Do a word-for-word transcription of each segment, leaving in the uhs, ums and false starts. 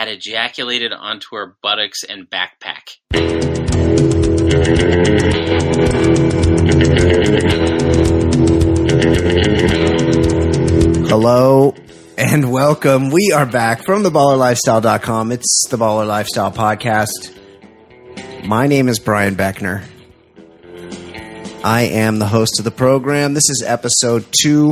had ejaculated onto her buttocks and backpack. Hello and welcome. We are back from the baller lifestyle dot com. It's the Baller Lifestyle Podcast. My name is Brian Beckner. I am the host of the program. This is episode two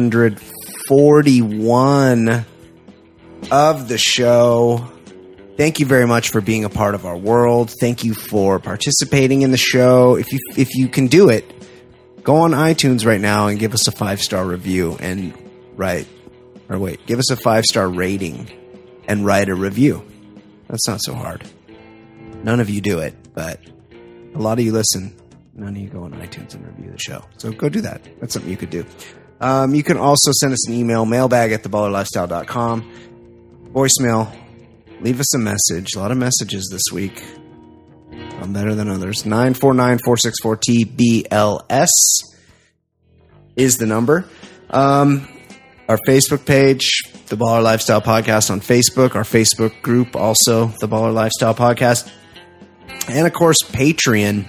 forty-one of the show. Thank you very much for being a part of our world. Thank you for participating in the show. If you if you can do it, go on iTunes right now and give us a five-star review and write, or wait, give us a five-star rating and write a review. That's not so hard. None of you do it, but a lot of you listen. None of you go on iTunes and review the show. So go do that. That's something you could do. Um, you can also send us an email, mailbag at the baller lifestyle dot com. Voicemail. Leave us a message. A lot of messages this week. I'm better than others. nine four nine, four six four, T B L S is the number. Um, our Facebook page, The Baller Lifestyle Podcast on Facebook. Our Facebook group, also The Baller Lifestyle Podcast. And, of course, Patreon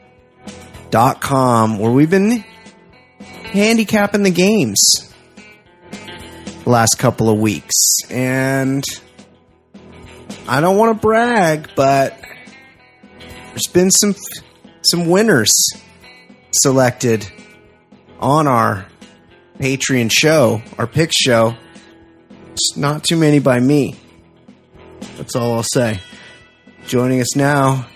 dot com, where we've been handicapping the games the last couple of weeks. And I don't want to brag, but there's been some some winners selected on our Patreon show, our picks show. It's not too many by me. That's all I'll say. Joining us now,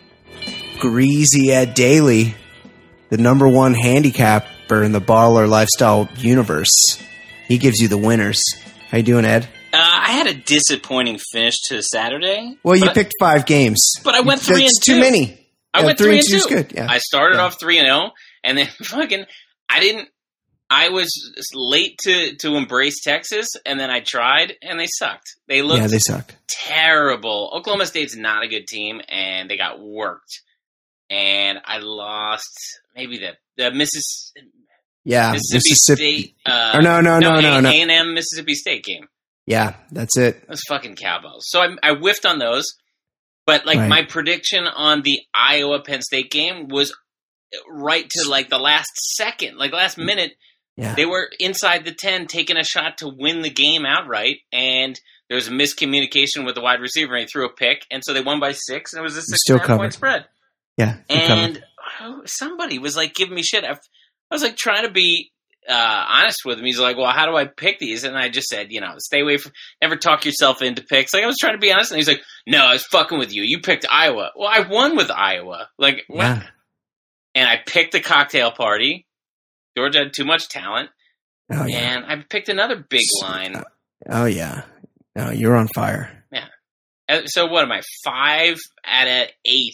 Greasy Ed Daly, the number one handicapper in the baller lifestyle universe. He gives you the winners. How you doing, Ed? Uh, I had a disappointing finish to Saturday. Well, you picked five games. But I went three and two. Too many. I yeah, went three, three and and two. two. Good. Yeah. I started yeah. off three and zero, and then fucking I didn't. I was late to, to embrace Texas, and then I tried, and they sucked. They looked yeah, they sucked. terrible. Oklahoma State's not a good team, and they got worked. And I lost maybe the the Mississippi, yeah, Mississippi, Mississippi. State. Uh, or no, no, no, no, no. A and M Mississippi State game. Yeah, that's it. Those fucking cowbells. So I, I whiffed on those, but like right. my prediction on the Iowa Penn State game was right to like the last second, like last minute. Yeah. They were inside the ten, taking a shot to win the game outright, and there was a miscommunication with the wide receiver, and he threw a pick, and so they won by six, and it was a six and a half point spread. Yeah, and covered. Somebody was like giving me shit. I, I was like trying to be uh, honest with him. He's like, "Well, how do I pick these?" And I just said, "You know, stay away from, never talk yourself into picks." Like I was trying to be honest, and he's like, "No, I was fucking with you. You picked Iowa." Well, I won with Iowa. Like, yeah. what? And I picked the cocktail party. Georgia had too much talent. Oh, yeah. And I picked another big line. Oh, yeah. No, you're on fire. Yeah. So what am I, five out of eight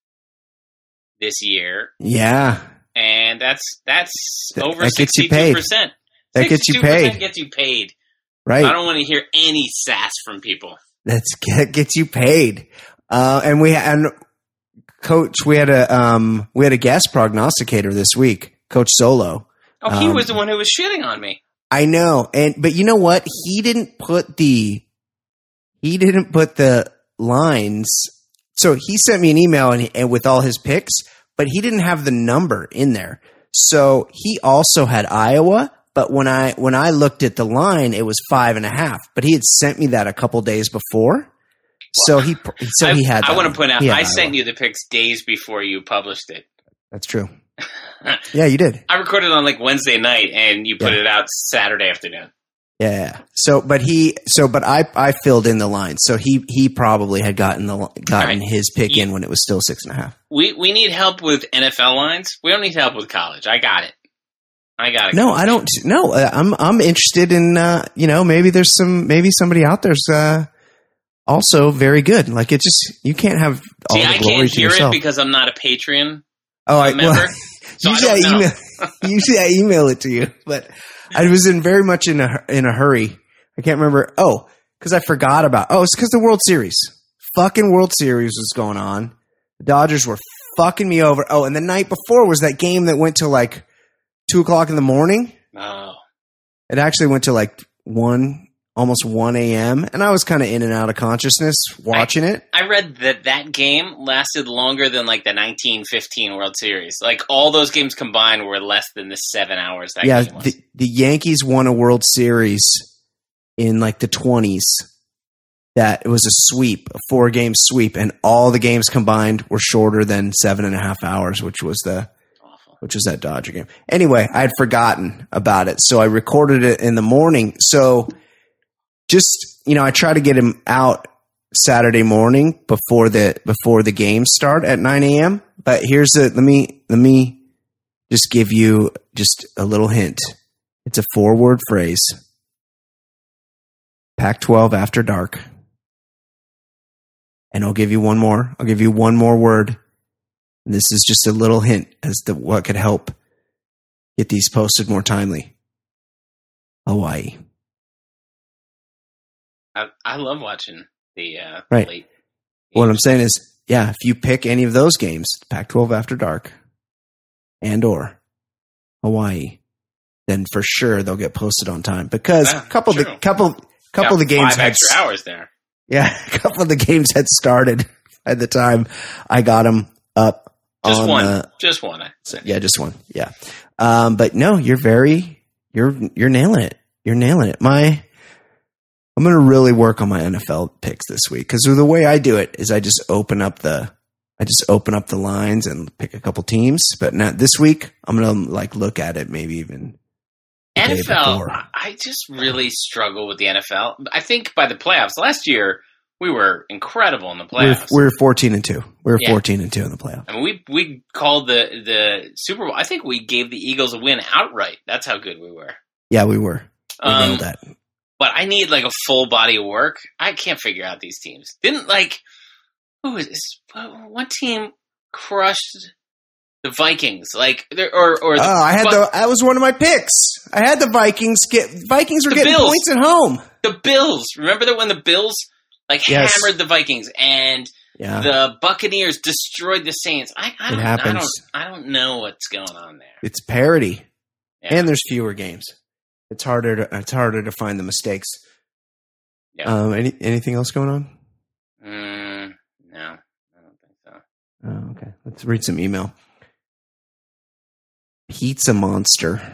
this year? Yeah. And that's that's that, over that sixty-two percent. That gets you paid. That gets you paid. Right. I don't want to hear any sass from people. That's that gets you paid. Uh, and we and Coach, we had a um, we had a guest prognosticator this week, Coach Solo. Oh, he um, was the one who was shitting on me. I know, and but you know what? He didn't put the he didn't put the lines. So he sent me an email and, and with all his picks, but he didn't have the number in there. So he also had Iowa, but when I when I looked at the line, it was five and a half. But he had sent me that a couple days before. So he so he had. I, I want to point out, I Iowa. sent you the picks days before you published it. That's true. Yeah, you did. I recorded on like Wednesday night, and you put yeah. it out Saturday afternoon. Yeah. So, but he, so, but I, I filled in the line. So he, he probably had gotten the gotten right. his pick you, in when it was still six and a half. We we need help with N F L lines. We don't need help with college. I got it. I got it. No, I don't. No, I'm I'm interested in. Uh, you know, maybe there's some. Maybe somebody out there's uh, also very good. Like it just you can't have all See, the I glory can't to hear yourself. it because I'm not a Patreon. Oh, I member. well, so usually I, I, don't email. know. Usually I email it to you, but I was in very much in a in a hurry. I can't remember. Oh, because I forgot about. Oh, it's because the World Series. Fucking World Series was going on. The Dodgers were fucking me over. Oh, and the night before was that game that went to like two o'clock in the morning. Oh, it actually went to like one almost one a.m. and I was kind of in and out of consciousness watching I, it. I read that that game lasted longer than like the nineteen fifteen World Series. Like all those games combined were less than the seven hours that yeah, game was. The, the Yankees won a World Series in like the twenties. That it was a sweep, a four game sweep, and all the games combined were shorter than seven and a half hours, which was the Awful. which was that Dodger game. Anyway, I had forgotten about it, so I recorded it in the morning. So just, you know, I try to get him out Saturday morning before the before the games start at nine a.m. But here's the let me let me just give you just a little hint. It's a four word phrase. Pac twelve after dark. And I'll give you one more. I'll give you one more word. And this is just a little hint as to what could help get these posted more timely. Hawaii. I, I love watching the uh, Right. late. What I'm saying is, yeah, if you pick any of those games, Pac twelve after dark and or Hawaii, then for sure they'll get posted on time because Yeah, a couple of the true. couple couple Got of the games five had extra hours there. yeah, a couple of the games had started at the time I got them up. Just on one. the- Just one. I'd say. Yeah, just one. Yeah. Um, but no, you're very, you're, you're nailing it. You're nailing it. My, I'm going to really work on my N F L picks this week. Cause the way I do it is I just open up the, I just open up the lines and pick a couple teams. But now this week I'm going to like look at it maybe even. the day N F L, before. I just really struggle with the N F L. I think by the playoffs last year, we were incredible in the We're, playoffs. we're fourteen and two. We're Yeah. fourteen and two in the playoffs. I mean, we we called the the Super Bowl. I think we gave the Eagles a win outright. That's how good we were. Yeah, we were. We Um, nailed that. But I need like a full body of work. I can't figure out these teams. Didn't like who is this? What team crushed the Vikings? Like there or or Oh, the, I had but the, that was one of my picks. I had the Vikings get, Vikings were The getting Bills. points at home. the Bills. Remember that when the Bills like Yes. hammered the Vikings and Yeah. the Buccaneers destroyed the Saints. I, I It don't, I happens. don't, I don't know what's going on there. It's parity. Yeah. And there's fewer games. It's harder to it's harder to find the mistakes. Yeah. Um, any anything else going on? Mm, no, I don't think so. Oh, okay. Let's read some email. Pizza Monster.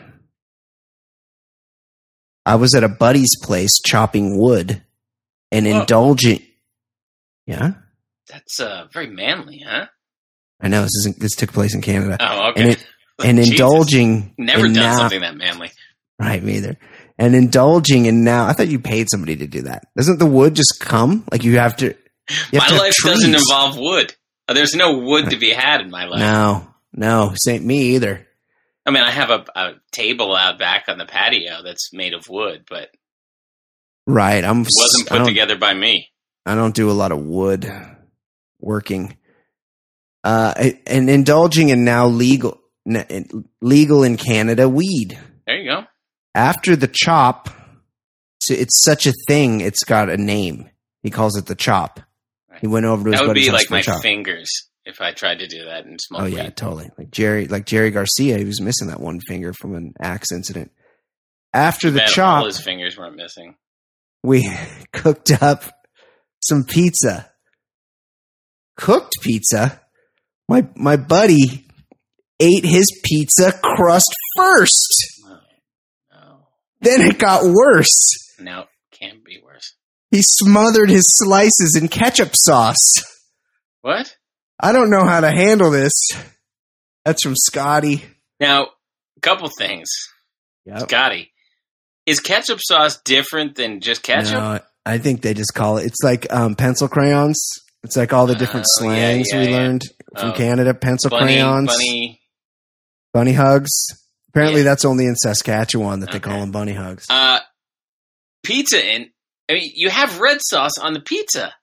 I was at a buddy's place chopping wood and Whoa. indulging. Yeah, That's uh, very manly, huh? I know this isn't. This took place in Canada, Oh, okay. and it and Jesus. indulging. Never in done now, something that manly. Right, me either. And indulging in now. I thought you paid somebody to do that. Doesn't the wood just come? Like you have to. You have My to have life doesn't trees. involve wood. Uh, There's no wood to be had in my life. No, no, ain't me either. I mean, I have a, a table out back on the patio that's made of wood, but it Right, I'm. wasn't I put don't, together by me. I don't do a lot of wood working. Uh, and indulging in now legal, legal in Canada weed. There you go. After the chop, so it's such a thing. It's got a name. He calls it the chop. He went over to his That would buddy's be house like for a my chop. fingers if I tried to do that and smoke Oh yeah, weed. totally. Like Jerry, like Jerry Garcia, he was missing that one finger from an axe incident. After the Man, chop, all his fingers weren't missing. we cooked up some pizza. Cooked pizza. My my buddy ate his pizza crust first. Oh, no. Then it got worse. No, can't be worse. He smothered his slices in ketchup sauce. What? I don't know how to handle this. That's from Scotty. Now, a couple things. Yep. Scotty, is ketchup sauce different than just ketchup? No, I think they just call it. It's like um, pencil crayons. It's like all the different Oh, yeah, slangs yeah, we yeah. learned from Oh. Canada. Pencil bunny, crayons, bunny. bunny hugs. Apparently, Yeah. that's only in Saskatchewan that they Okay. call them bunny hugs. Uh, pizza in. I mean, you have red sauce on the pizza.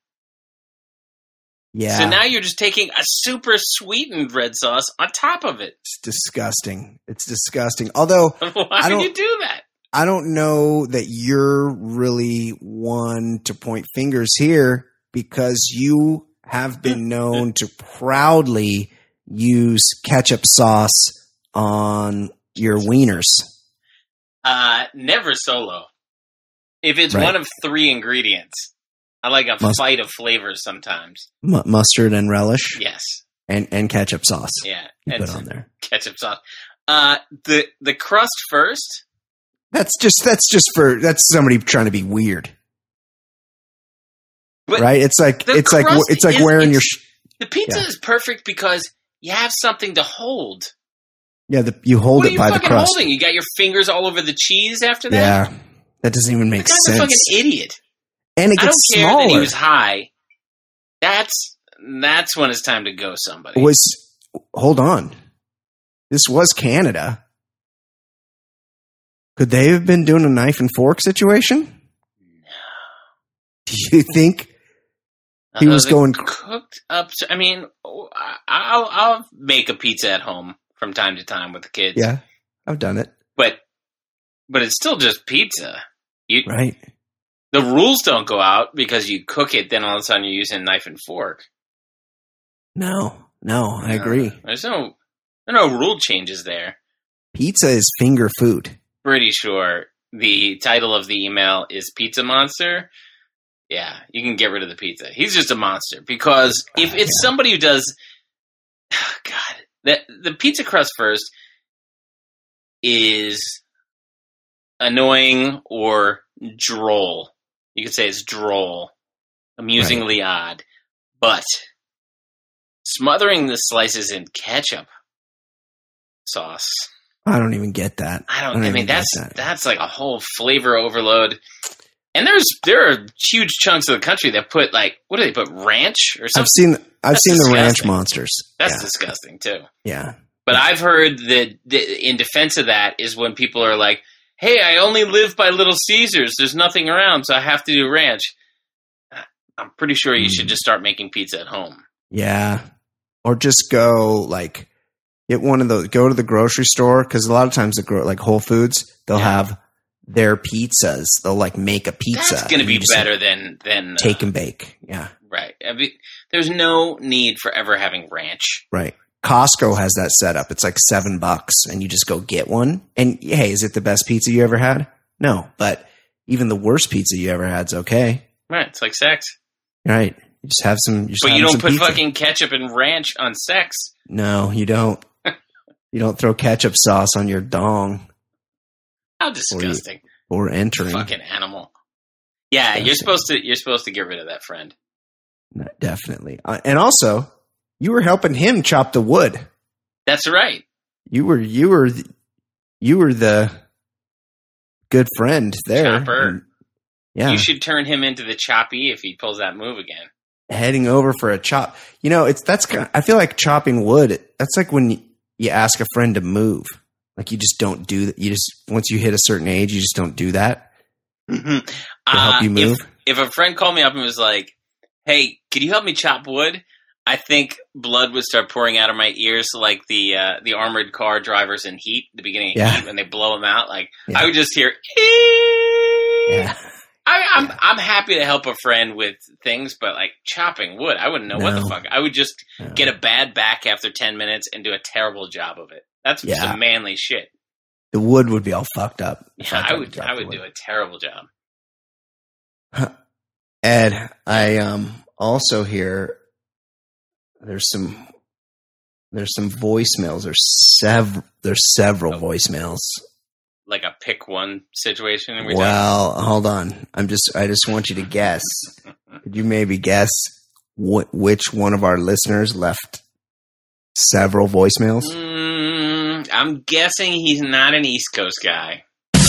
Yeah, So now you're just taking a super sweetened red sauce on top of it. it's disgusting. It's disgusting. Although Why I would don't- you do that? I don't know that you're really one to point fingers here because you have been known to proudly use ketchup sauce on your wieners. Uh, never solo. If it's Right. one of three ingredients, I like a Must- fight of flavors sometimes. M- mustard and relish, Yes. and and ketchup sauce. Yeah. You And put on there. ketchup sauce. Uh, the the crust first. That's just that's just for that's somebody trying to be weird, But right? It's like the it's like crust it's like is- wearing your it's- sh- The pizza Yeah. is perfect because you have something to hold. yeah. The, you hold What are it you by the fucking crust. holding? You got your fingers all over the cheese after that? Yeah, that doesn't even make That guy's a sense. fucking idiot. And it I don't gets care smaller. that he was high. That's that's when it's time to go somebody. was hold on, this was Canada. Could they have been doing a knife and fork situation? Do you think he Uh, was the going- cooked up? I mean, I- I'll I'll make a pizza at home from time to time with the kids. Yeah, I've done it. but but it's still just pizza. You Right. the rules don't go out because you cook it, then all of a sudden you're using a knife and fork. No, no, I agree. Uh, there's no there are no rule changes there. Pizza is finger food. Pretty sure the title of the email is Pizza Monster. Yeah, you can get rid of the pizza. He's just a monster because if it's Yeah. somebody who does, God, the the pizza crust first is annoying or droll. You could say it's droll, amusingly odd, but smothering the slices in ketchup sauce. I don't even get that. I don't. I don't I, even mean, get that's that. that's like a whole flavor overload. And there's there are huge chunks of the country that put like what do they put ranch or something? I've seen I've That's seen the ranch disgusting. monsters. That's yeah. disgusting too. yeah. But I've heard that that in defense of that is when people are like, "Hey, I only live by Little Caesars. There's nothing around, so I have to do ranch." I'm pretty sure you Mm. should just start making pizza at home. Yeah. Or just go like get one of those. Go to the grocery store because a lot of times the gro- like Whole Foods they'll Yeah. have their pizzas. They'll like make a pizza. That's going to and be you just, like, better than than uh, take and bake. Yeah. right. I mean, there's no need for ever having ranch. Right. Costco has that set up. It's like seven bucks and you just go get one. And hey, is it the best pizza you ever had? No, but even the worst pizza you ever had is okay. Right. It's like sex. Right. You just have some. Just But have you don't some put pizza. fucking ketchup and ranch on sex. No, you don't. You don't throw ketchup sauce on your dong How disgusting! or entering. Fucking animal. Yeah, you're Disgusting. supposed to. You're supposed to get rid of that friend. No, definitely. Uh, and also, you were helping him chop the wood. That's right. You were you were th- you were the good friend there. Chopper. And, yeah, You should turn him into the choppy if he pulls that move again. heading over for a chop. You know, it's that's kind of, I feel like chopping wood. That's like when you, you ask a friend to move. Like you just don't do that. You just once you hit a certain age, you just don't do that to Uh, help you move. If, if a friend called me up and was like, "Hey, could you help me chop wood?" I think blood would start pouring out of my ears, like the uh, the armored car drivers in Heat, the beginning of Yeah. Heat, when they blow them out. Like Yeah. I would just hear. yeah, I, I'm Yeah. I'm happy to help a friend with things, but like chopping wood, I wouldn't know what the No. fuck. I would just No. get a bad back after ten minutes and do a terrible job of it. That's Yeah. some manly shit. the wood would be all fucked up. if Yeah, I tried to would chop I the would wood. do a terrible job. Ed, I um also hear there's some there's some voicemails. There's several there's several Oh. voicemails. Like a pick one situation. Every Well, hold on. I'm just I just want you to guess. Could you maybe guess wh- which one of our listeners left several voicemails? time. Mm, I'm guessing he's not an East Coast guy.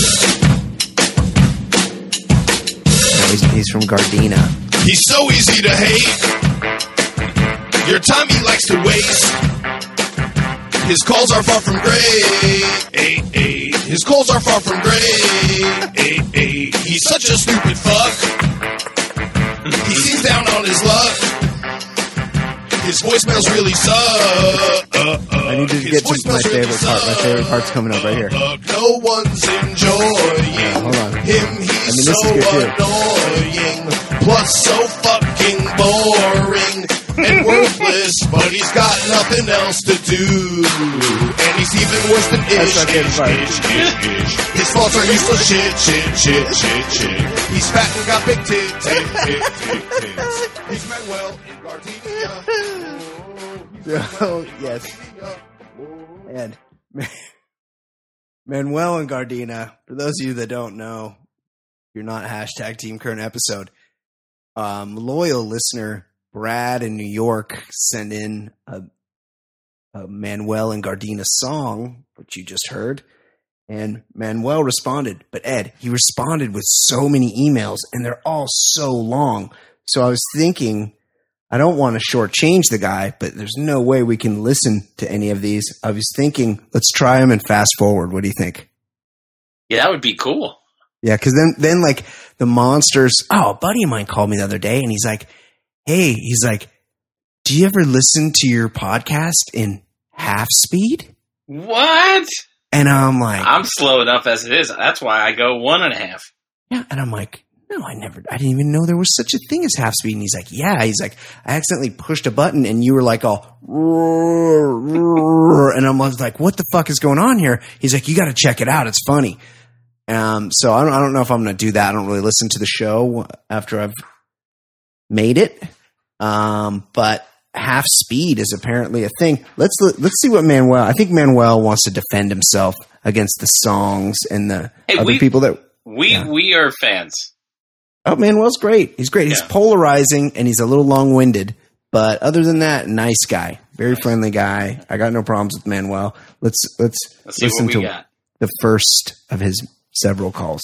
No, he's, he's from Gardena. He's so easy to hate. Your time he likes to waste. His calls are far from great. His calls are far from great. He's such a stupid fuck. He seems down on his luck. His voicemails really suck. I need to His get to my voicemails really favorite part. My favorite part's coming up right here. suck. No one's enjoying Hold on. him. He's I mean, this so is good, too. annoying, plus so fucking boring and worthless. But he's got nothing else to do, and he's even even worse than ish, That's not good ish, advice. ish, ish, ish. His faults are useless shit, shit, shit, shit, shit. He's fat and got big tit, tit, tit, tit, tits. He's Manuel in Gardenia. Oh, yes. And Manuel and Gardena, for those of you that don't know, you're not hashtag Team Current Episode. Um, loyal listener Brad in New York sent in a, a Manuel and Gardena song, which you just heard, and Manuel responded. But Ed, he responded with so many emails, and they're all so long. So I was thinking, I don't want to shortchange the guy, but there's no way we can listen to any of these. I was thinking, let's try them and fast forward. What do you think? Yeah, that would be cool. Yeah, because then, then like the monsters. Oh, a buddy of mine called me the other day, and he's like, "Hey, he's like, do you ever listen to your podcast in half speed?" What? And I'm like, I'm slow enough as it is. That's why I go one and a half. yeah, and I'm like, no, I never, I didn't even know there was such a thing as half speed. And he's like, yeah, he's like, I accidentally pushed a button, and you were like, all, roar, roar, and I was like, what the fuck is going on here? He's like, you got to check it out. It's funny. Um, so I don't, I don't know if I'm going to do that. I don't really listen to the show after I've made it. Um, but half speed is apparently a thing. Let's, let's see what Manuel, I think Manuel wants to defend himself against the songs and the Hey, other we- people that We Yeah. we are fans. Oh, Manuel's great. He's great. He's Yeah. polarizing and he's a little long-winded, but other than that, nice guy, very friendly guy. I got no problems with Manuel. Let's let's, Let's see listen what we to got. the first of his several calls.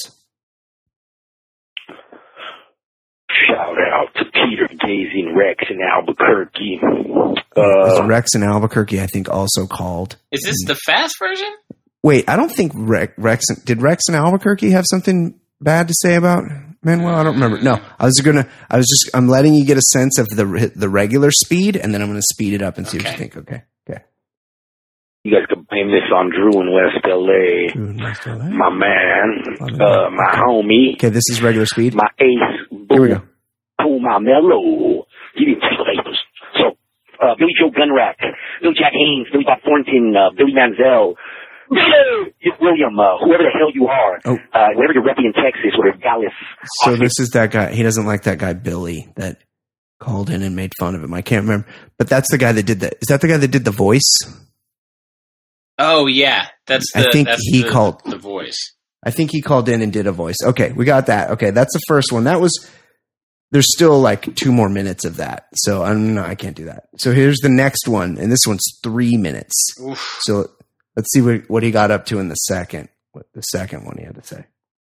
Shout out to Peter Gazing Rex in Albuquerque. There's Uh, Rex in Albuquerque, I think, also called. Is this the fast version? Wait, I don't think Rex, Rex did Rex in Albuquerque have something bad to say about Manuel? I don't remember. No, I was gonna. I was just. I'm letting you get a sense of the the regular speed, and then I'm gonna speed it up and see what you Okay. think. Okay. Okay. you guys can blame this on Drew in West L A. My man, uh, my homie, Okay, this is regular speed. my ace, Here we go. Boom, my mellow. He didn't take the papers. So, uh, Billy Joe Gunrack, Billy Jack Haynes, Billy Bob Thornton, uh, Billy Manziel, William, uh, whoever the hell you are, Oh. uh, wherever you're repping in Texas or Dallas. So Austin. this is that guy. He doesn't like that guy Billy that called in and made fun of him. I can't remember, but that's the guy that did that. Is that the guy that did the voice? Oh yeah, that's I the. think that's he the, called- the voice. I think he called in and did a voice. Okay, we got that. Okay, that's the first one. That was. There's still like two more minutes of that, so I'm no, I can't do that. So here's the next one, and this one's three minutes. Oof. So let's see what, what he got up to in the second. What the second one he had to say.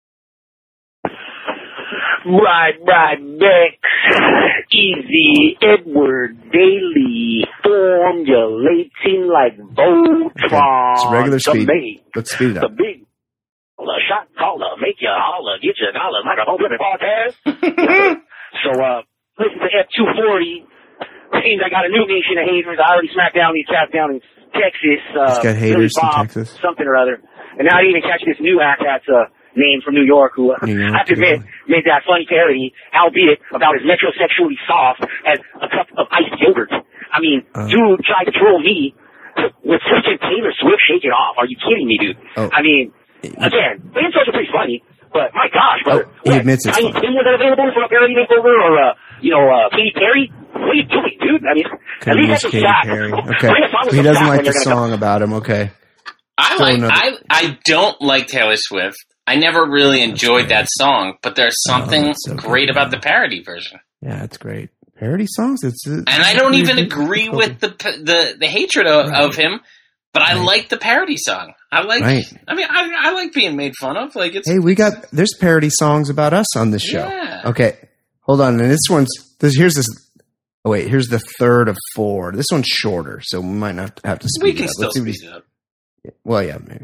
Right, right, Bex, Easy, Edward, Daily, formulating like Voltron. it's regular the speed. mate, Let's speed it the up. big the shot caller, make you holler, get your dollar, microphone flipping podcast. So, uh, listen to F two forty. Seems I got a new nation of haters. I already smacked down these cats down in Texas. Uh, He's got Billy haters in Bob, Texas. something or other. And now I didn't even catch this new act that's uh, name from New York who, uh, New York, I have to admit, made that funny parody, albeit about as metrosexually soft as a cup of iced yogurt. I mean, Uh. dude tried to troll me with freaking Taylor Swift Shake It Off. Are you kidding me, dude? Oh. I mean, again, the insults are pretty funny, but my gosh, brother. Oh, he what, admits it's Tiny funny. Tim was available for a parody makeover, or, uh, you know, uh, Katy Perry? What are you doing, dude? I mean, at Could've least used that's Katy some shot. Perry. Bring Okay, a song with he some doesn't shot like when the you're gonna song about him. Okay. I Still like. another- I I don't like Taylor Swift. I never really enjoyed that song, but there's something that's so good. great about the parody version. Yeah, it's great. Parody songs. It's, it's And I don't even agree with the the the hatred of, of him, but I Right. like the parody song. I like. Right. I mean, I, I like being made fun of. Like it's. Hey, we got there's parody songs about us on this show. Yeah. Okay, hold on. And this one's this. Here's this. Oh wait, here's the third of four. This one's shorter, so we might not have to speed we it can up. still Let's see what speed he's. it up. Well, yeah, maybe.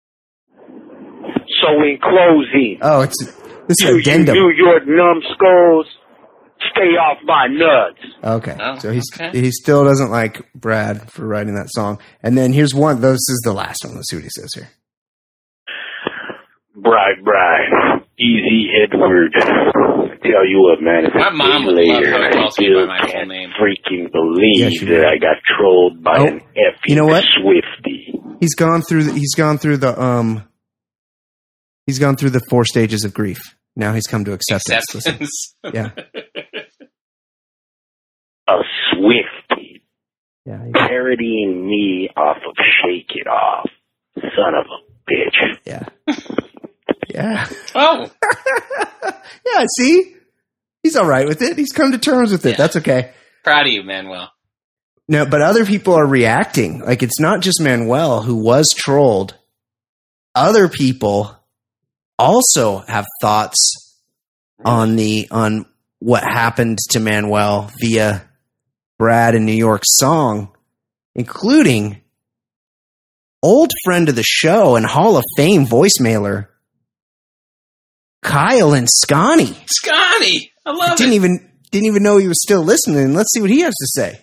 So in closing, Oh, it's this to is you addendum. New York numbskulls, stay off my nuts. Okay, Oh, so he's okay. he still doesn't like Brad for writing that song. And then here's one. This is the last one. Let's see what he says here. Bright, bright, easy Edward. Tell you what, man, it's My a mom day would love later. how he I calls me still by my full can't name. freaking believe Yeah, she that would. I got trolled by Oh, an effing you know what? Swiftie. He's gone through. The, he's gone through the. Um. He's gone through the four stages of grief. Now he's come to acceptance. Acceptance. Yeah. A Swiftie Yeah. He's, parodying me off of Shake It Off. Son of a bitch. yeah. Yeah. Oh, Yeah. See, he's all right with it. He's come to terms with it. Yeah. That's okay. proud of you, Manuel. No, but other people are reacting. Like, it's not just Manuel who was trolled. Other people also have thoughts on the on what happened to Manuel via Brad in New York's song, including old friend of the show and Hall of Fame voicemailer Kyle and Scotty. Scotty, I love Didn't it. even didn't even know he was still listening. Let's see what he has to say.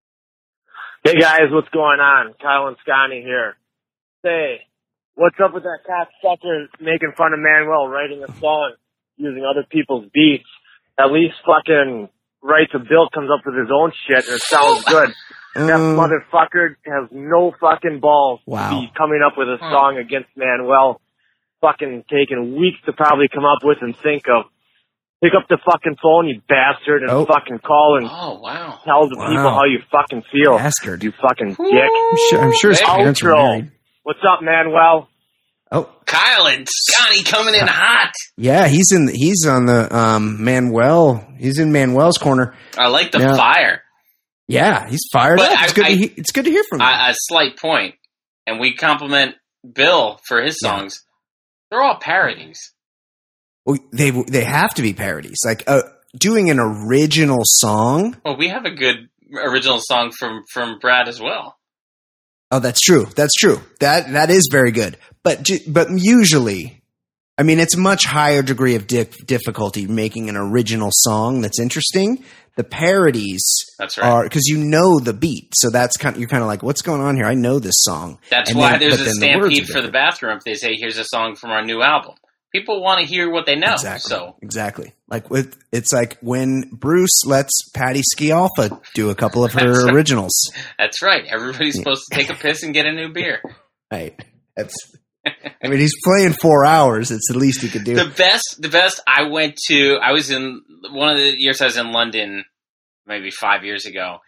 Hey guys, what's going on? Kyle and Scotty here. Say, what's up with that cocksucker making fun of Manuel writing a song using other people's beats? At least fucking writes a bill, comes up with his own shit, and it sounds good. That Um, motherfucker has no fucking balls Wow. to be coming up with a song against Manuel. Fucking taking weeks to probably come up with and think of. Pick up the fucking phone, you bastard, and Oh. fucking call and Oh, wow. tell the Wow. people how you fucking feel. Bastard. You fucking dick. I'm sure, I'm sure his Hey. parents were Outro. married. What's up, Manuel? Oh, Kyle and Scotty coming in hot. yeah, he's in. He's on the um, Manuel. He's in Manuel's corner. I like the Yeah. fire. Yeah, he's fired But up. It's I- good. I- to he- it's good to hear from him. A, a slight point, and we compliment Bill for his Yeah. songs. They're all parodies. Well, they they have to be parodies. Like uh, doing an original song. Well, we have a good original song from, from Brad as well. Oh, that's true. That's true. That that is very good. But ju- but usually, I mean, it's a much higher degree of di- difficulty making an original song that's interesting. The parodies That's right. are because you know the beat, so that's kind. Of, you're kind of like, what's going on here? I know this song. That's And why then- there's but a then the words stampede are for the different. bathroom if they say, here's a song from our new album. People want to hear what they know. Exactly. So Exactly. Like with it's like when Bruce lets Patty Scialfa do a couple of That's her right. originals. that's right. Everybody's supposed to take a piss and get a new beer. Right. That's. I mean, he's playing four hours. It's the least he could do. The best, the best. I went to. I was in one of the years I was in London, maybe five years ago,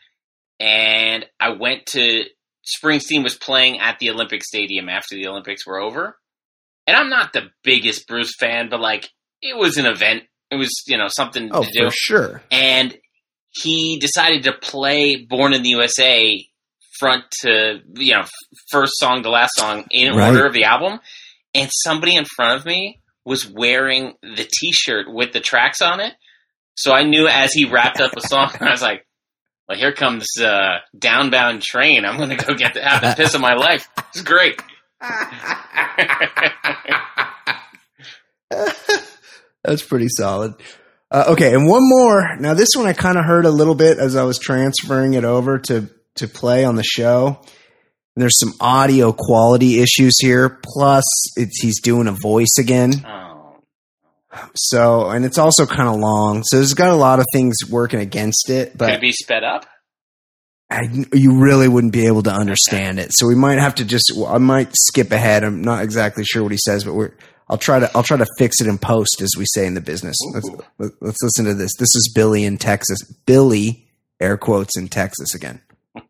and I went to. Springsteen was playing at the Olympic Stadium after the Olympics were over, and I'm not the biggest Bruce fan, but like it was an event. It was you know something oh, to do, for sure. and he decided to play "Born in the U S A" front to you know first song to last song in Right. order of the album, and somebody in front of me was wearing the T-shirt with the tracks on it. So I knew as he wrapped up a song, I was like, "Well, here comes uh, Downbound Train. I'm going to go get the, have the piss of my life." It's great. That's pretty solid. Uh, okay, and one more. Now, this one I kind of heard a little bit as I was transferring it over to to play on the show. And there's some audio quality issues here. Plus, it's he's doing a voice again. Oh, So, and it's also kind of long. So, there's got a lot of things working against it. could But it be sped up? I, you really wouldn't be able to understand it. So we might have to just. I might skip ahead. I'm not exactly sure what he says, but we're. I'll try to. I'll try to fix it in post, as we say in the business. Let's, let- let's listen to this. This is Billy in Texas. Billy, air quotes, in Texas again.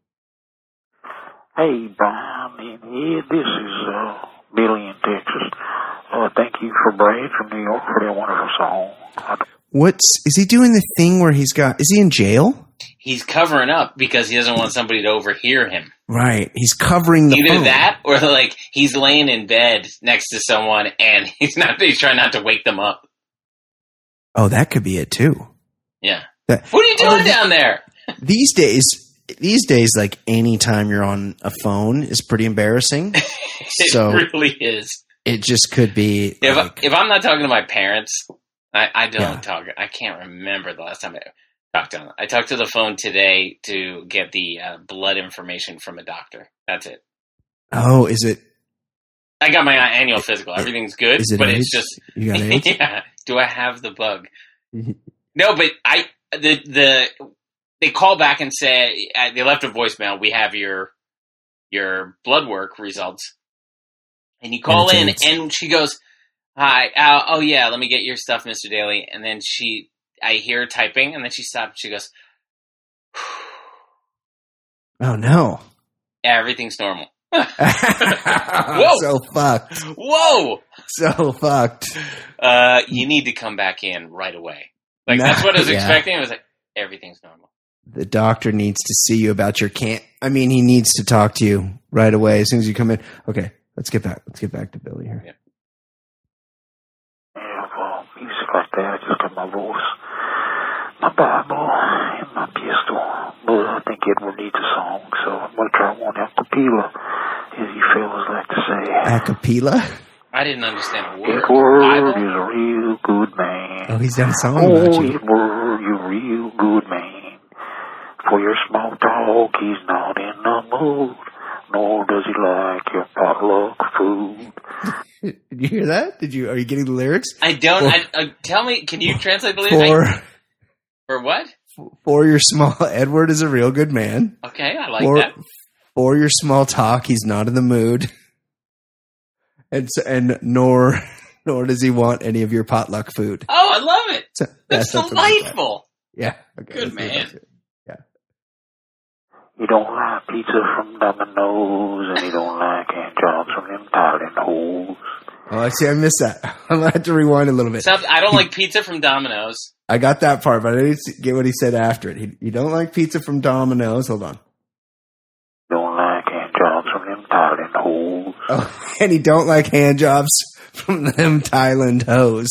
Hey, Brian and Ed, this is uh, Billy in Texas. Uh, thank you for Brad from New York for that wonderful song. I What's is he doing? The thing where he's got? Is he in jail? He's covering up because he doesn't want somebody to overhear him. Right. He's covering the Either phone. that, or like he's laying in bed next to someone and he's not. He's trying not to wake them up. Oh, that could be it too. Yeah. That, What are you doing Although the- down there? These days, these days, like anytime you're on a phone is pretty embarrassing. It So- really is. It just could be. If like, I, if I'm not talking to my parents, I, I don't Yeah. talk. I can't remember the last time I talked on. I talked to the phone today to get the uh, blood information from a doctor. That's it. oh, is it? I got my annual physical. Everything's good, Is it but AIDS? it's just You got AIDS? yeah. Do I have the bug? No, but I the the they call back and say uh, they left a voicemail. We have your your blood work results. And you call And in, it's- and she goes, "Hi, uh, oh yeah, let me get your stuff, Mister Daly." And then she, I hear her typing, and then she stops. She goes, Oh no. "Everything's normal." Whoa. So fucked. Whoa! So fucked. Uh, you need to come back in right away. Like No, that's what I was yeah. expecting. I was like, everything's normal. The doctor needs to see you about your can't. I mean, he needs to talk to you right away as soon as you come in. Okay, let's get back. Let's get back to Billy here. Yeah. Yeah, well, music like that, I just got my voice, my Bible, and my pistol. But I think Edward needs a song, so I'm going to try one a cappella, as you fellas like to say. Acapella? I didn't understand a word. Edward Bible? is a real good man. Oh, he's done a song Oh, about you. Edward, you're a real good man. For your small talk, he's not in the mood, nor does he like your potluck food. Did you hear that? Did you? Are you getting the lyrics? I don't. For- I, uh, tell me, can you translate the lyrics? For For what? for your small, Edward is a real good man. Okay, I like For that. for your small talk, he's not in the mood, and so, and nor nor does he want any of your potluck food. Oh, I love it. So, That's what it's like. delightful. Yeah. Okay, Good let's see if man. that's it. Yeah. He don't like pizza from Domino's, and he don't like hand jobs from them Thailand hoes. Oh, I see. I missed that. I'm gonna have to rewind a little bit. Except I don't like pizza from Domino's. I got that part, but I didn't get what he said after it. He, you don't like pizza from Domino's? Hold on. Don't like hand jobs from them Thailand hoes. Oh, and he don't like hand jobs from them Thailand hoes.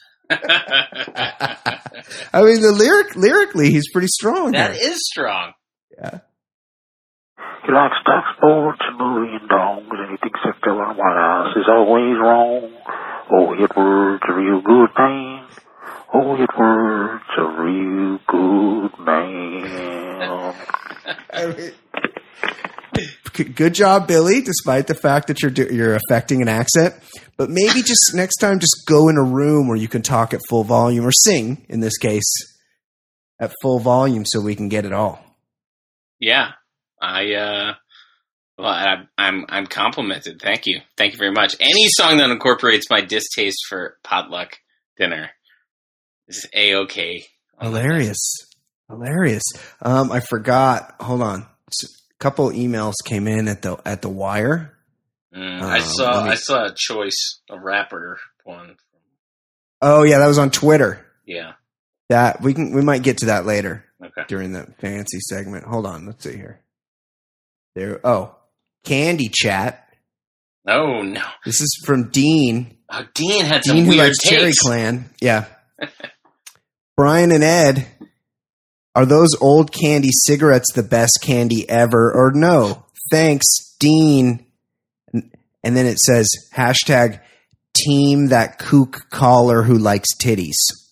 I mean, the lyric lyrically, he's pretty strong. That here. is strong. Yeah. He likes stock sports and movie and dongs, and he thinks that fella in the White House is always wrong. Oh, Edward's a real good man. Oh, Edward's a real good man. I mean, g- good job, Billy. Despite the fact that you're do- you're affecting an accent, but maybe just next time, just go in a room where you can talk at full volume or sing. In this case, at full volume, so we can get it all. Yeah, I. uh Well, I, I'm I'm complimented. Thank you, thank you very much. Any song that incorporates my distaste for potluck dinner is a-okay. Hilarious, hilarious. Um, I forgot. Hold on. A couple emails came in at the at the wire. Mm, Um, I saw let me- I saw a choice, a rapper one. Oh yeah, that was on Twitter. Yeah. That we can we might get to that later Okay. during the fancy segment. Hold on, let's see here. There. Oh, Candy Chat. Oh no. This is from Dean. Oh, Dean had some Dean who weird likes Cherry takes. Clan. Yeah. Brian and Ed, are those old candy cigarettes the best candy ever, or no? Thanks, Dean. And, and then it says hashtag team that kook caller who likes titties.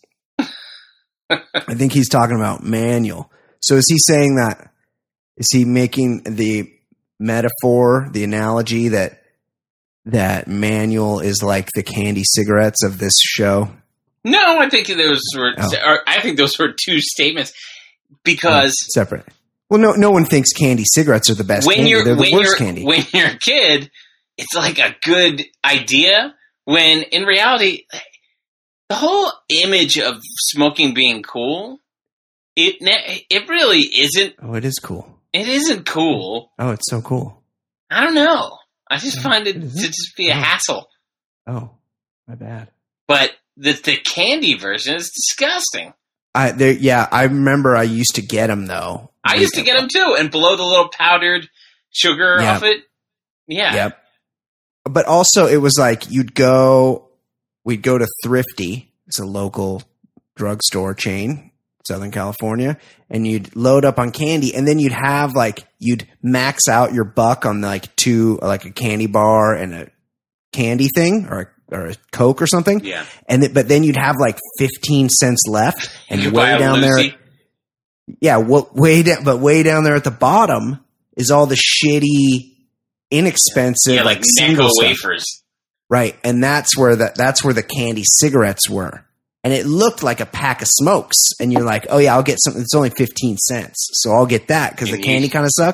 I think he's talking about Manuel. So is he saying that? Is he making the metaphor, the analogy that that Manuel is like the candy cigarettes of this show? No, I think those were. Oh. Or I think those were two statements because Oh, separate. Well, no, no one thinks candy cigarettes are the best when candy. you're They're the when worst you're candy. when you're a kid, it's like a good idea. When in reality, the whole image of smoking being cool, it ne- it really isn't. Oh, it is cool. It isn't cool. Oh, it's so cool. I don't know. I just find it It to isn't? just be a Oh. hassle. Oh, my bad. But the the candy version is disgusting. I there, yeah, I remember I used to get them though. I used to get them too, and blow the little powdered sugar Yeah. off it. Yeah. Yep. But also, it was like you'd go, we'd go to Thrifty. It's a local drugstore chain, Southern California, and you'd load up on candy, and then you'd have like you'd max out your buck on like two, like a candy bar and a candy thing, or a, or a Coke or something. Yeah. And th- but then you'd have like fifteen cents left, and You buy way a down Lucy. there, yeah, what way down, but way down there at the bottom is all the shitty, inexpensive, Yeah, like, like single Necco stuff. wafers. Right, and that's where the that's where the candy cigarettes were, and it looked like a pack of smokes. And you're like, oh yeah, I'll get something. It's only fifteen cents, so I'll get that because the And you- candy kind of sucks.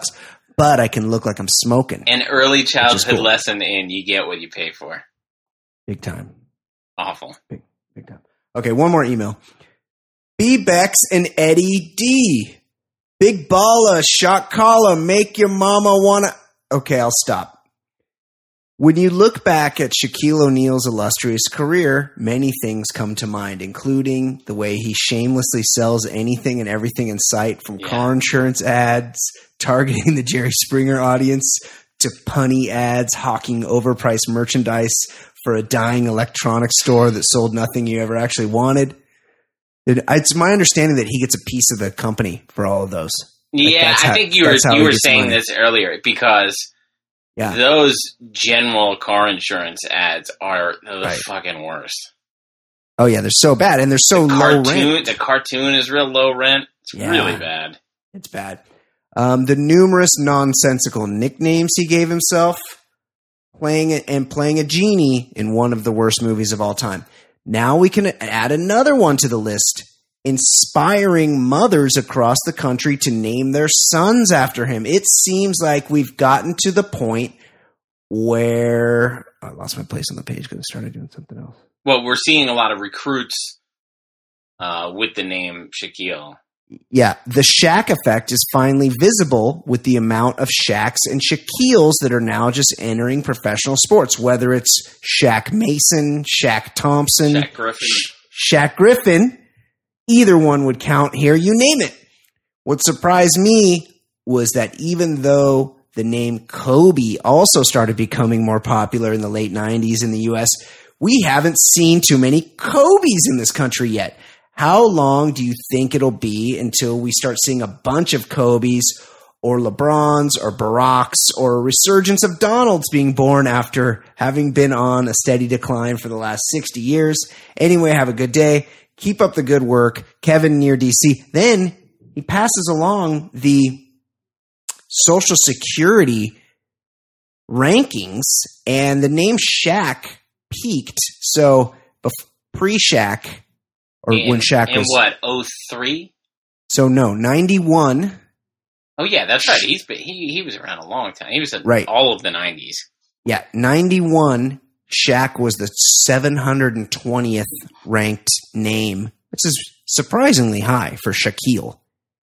but I can look like I'm smoking. An early childhood cool. lesson in you get what you pay for. Big time. Awful. Big, big time. Okay, one more email. B-Bex and Eddie D. Big baller, shot caller, make your mama wanna... Okay, I'll stop. When you look back at Shaquille O'Neal's illustrious career, many things come to mind, including the way he shamelessly sells anything and everything in sight, from Yeah. car insurance ads, targeting the Jerry Springer audience, to punny ads hawking overpriced merchandise for a dying electronics store that sold nothing you ever actually wanted. It- It's my understanding that he gets a piece of the company for all of those. Like, Yeah, that's I how- think you were that's how you he were gets saying money. this earlier because Yeah. those general car insurance ads are the Right. fucking worst. Oh yeah, they're so bad, and they're so the low cartoon, rent. The cartoon is real low rent. It's Yeah. really bad. It's bad. Um, the numerous nonsensical nicknames he gave himself, playing a, and playing a genie in one of the worst movies of all time. Now we can add another one to the list, inspiring mothers across the country to name their sons after him. It seems like we've gotten to the point where I lost my place on the page because I started doing something else. Well, we're seeing a lot of recruits uh, with the name Shaquille. Yeah, the Shaq effect is finally visible with the amount of Shaqs and Shaquilles that are now just entering professional sports, whether it's Shaq Mason, Shaq Thompson, Shaq Griffin. Sh- Shaq Griffin. Either one would count here, you name it. What surprised me was that even though the name Kobe also started becoming more popular in the late nineties in the U S, we haven't seen too many Kobes in this country yet. How long do you think it'll be until we start seeing a bunch of Kobes or LeBrons or Baracks or a resurgence of Donalds being born after having been on a steady decline for the last sixty years? Anyway, have a good day. Keep up the good work. Kevin near D C. Then he passes along the Social Security rankings, and the name Shaq peaked. So bef- pre-Shaq, or In- when Shaq in was what, oh three? so no ninety-one. Oh yeah, that's right. He's been, he he was around a long time. He was in Right. all of the nineties. Yeah, ninety-one. Shaq was the seven hundred twentieth ranked name, which is surprisingly high for Shaquille.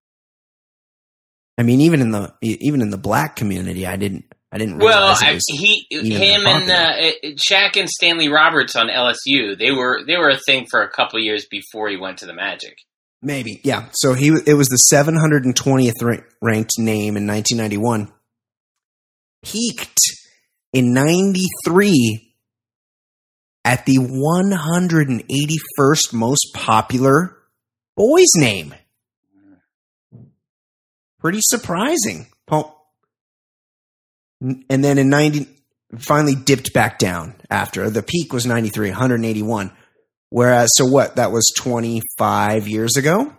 I mean, even in the even in the black community, I didn't I didn't Well, realize it I, was he even him that and uh, Shaq and Stanley Roberts on L S U. They were they were a thing for a couple years before he went to the Magic. maybe yeah. So he it was the seven hundred twentieth ra- ranked name in nineteen ninety-one. Peaked in ninety-three at the one hundred eighty-first most popular boy's name. Pretty surprising. Paul- And then in ninety, finally dipped back down after. The peak was ninety-three, one hundred eighty-one. Whereas, so what? That was twenty-five years ago.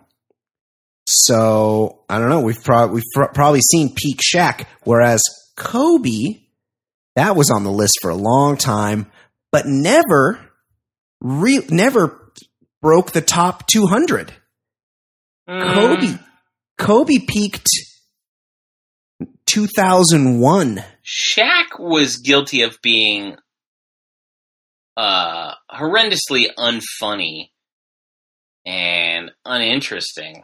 So I don't know. We've, pro- we've pro- probably seen peak Shaq. Whereas Kobe, that was on the list for a long time, but never, re- never broke the top two hundred. Mm. Kobe, Kobe peaked two thousand one. Shaq was guilty of being uh, horrendously unfunny and uninteresting.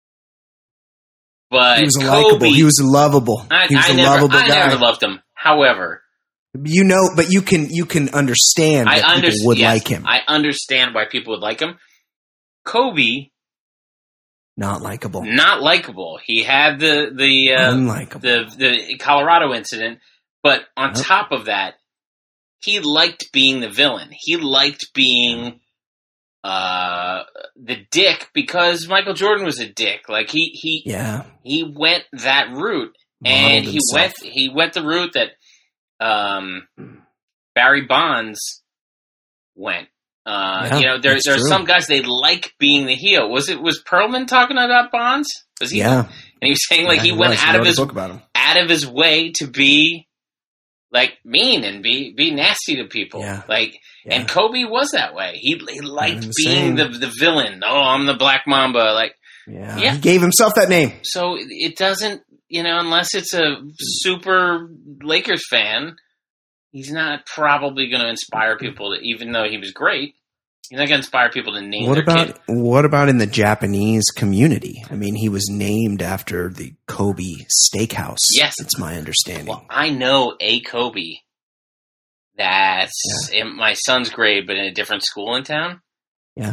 But He was Kobe, likable. He was lovable. I, he was I a never, lovable I guy. never loved him. However, You know, but you can you can understand I that people understand. would yes, like him. I understand why people would like him. Kobe, Not likable. not likable. He had the the uh, Unlikable. the the Colorado incident, but on Yep. top of that, he liked being the villain. He liked being uh, the dick because Michael Jordan was a dick. Like he he yeah. he went that route, and Modeled he himself. went he went the route that um, Barry Bonds went. Uh, Yeah, you know, there, that's there are true. some guys they like being the heel. Was it was Perlman talking about Bonds? Was he? Yeah. And he was saying like Yeah, he, went was. out wrote of a his book about him. out of his way to be like mean and be be nasty to people. Yeah. Like Yeah. and Kobe was that way. He he liked the being same. the the villain. Oh, I'm the Black Mamba. Like Yeah. Yeah. He gave himself that name. so, it doesn't you know, unless it's a super Lakers fan, he's not probably going to inspire people to, even though he was great, he's not going to inspire people to name What their about kid. what about in the Japanese community? I mean, he was named after the Kobe Steakhouse. Yes. It's my understanding. Well, I know a Kobe that's in my son's grade, but in a different school in town. Yeah.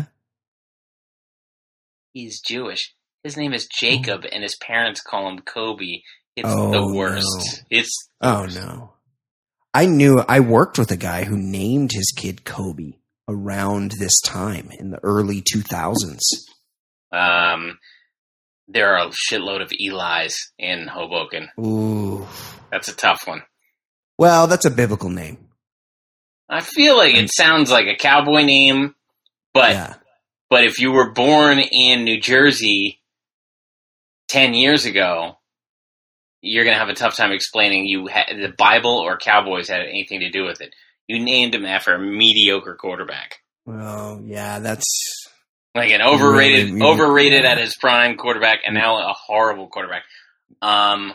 He's Jewish. His name is Jacob, and his parents call him Kobe. It's Oh, the worst. no. It's Oh no. I knew I worked with a guy who named his kid Kobe around this time in the early two thousands. um. There are a shitload of Eli's in Hoboken. Ooh. That's a tough one. Well, that's a biblical name. I feel like it sounds like a cowboy name, but yeah. but if you were born in New Jersey ten years ago, you're going to have a tough time explaining you ha- the Bible or Cowboys had anything to do with it. You named him after a mediocre quarterback. Well, yeah, that's Like an overrated, Really, really- overrated yeah. at his prime quarterback, and now a horrible quarterback. Um,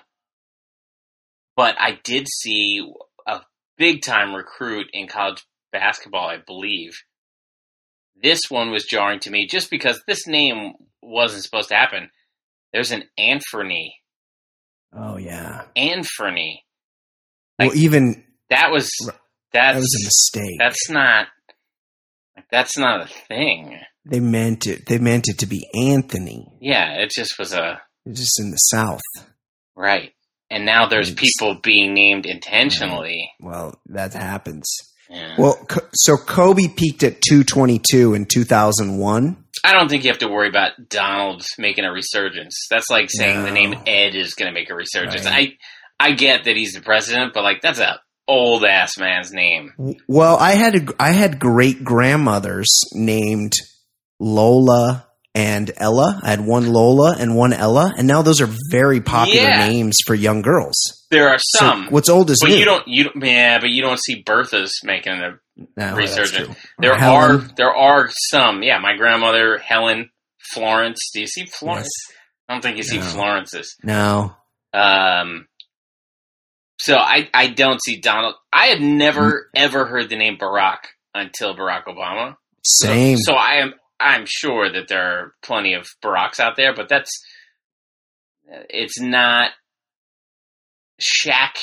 but I did see a big time recruit in college basketball, I believe. This one was jarring to me just because this name wasn't supposed to happen. There's an Anferny. oh yeah. Anferny. Well, Like, even That was that that's was a mistake. that's not that's not a thing. They meant it. They meant it to be Anthony. Yeah, it just was a It's just in the South. right. And now there's It's- people being named intentionally. Well, that happens. Yeah. Well, Co- so Kobe peaked at two twenty-two in two thousand one. I don't think you have to worry about Donald making a resurgence. That's like saying No. the name Ed is going to make a resurgence. Right. I I get that he's the president, but like that's a old ass man's name. Well, I had a, I had great grandmothers named Lola and Ella. I had one Lola and one Ella, and now those are very popular Yeah. names for young girls. There are So some, what's old is but new. you don't you don't, yeah, but you don't see Bertha's making a No, that's resurgence. true. There Or Helen. are there are some. Yeah, my grandmother Helen, Florence. Do you see Florence? Yes. I don't think you see No. Florence's. No. Um, so I, I don't see Donald. I had never ever heard the name Barack until Barack Obama. So- Same. So, I am I'm sure that there are plenty of Baracks out there, but that's it's not Shaq.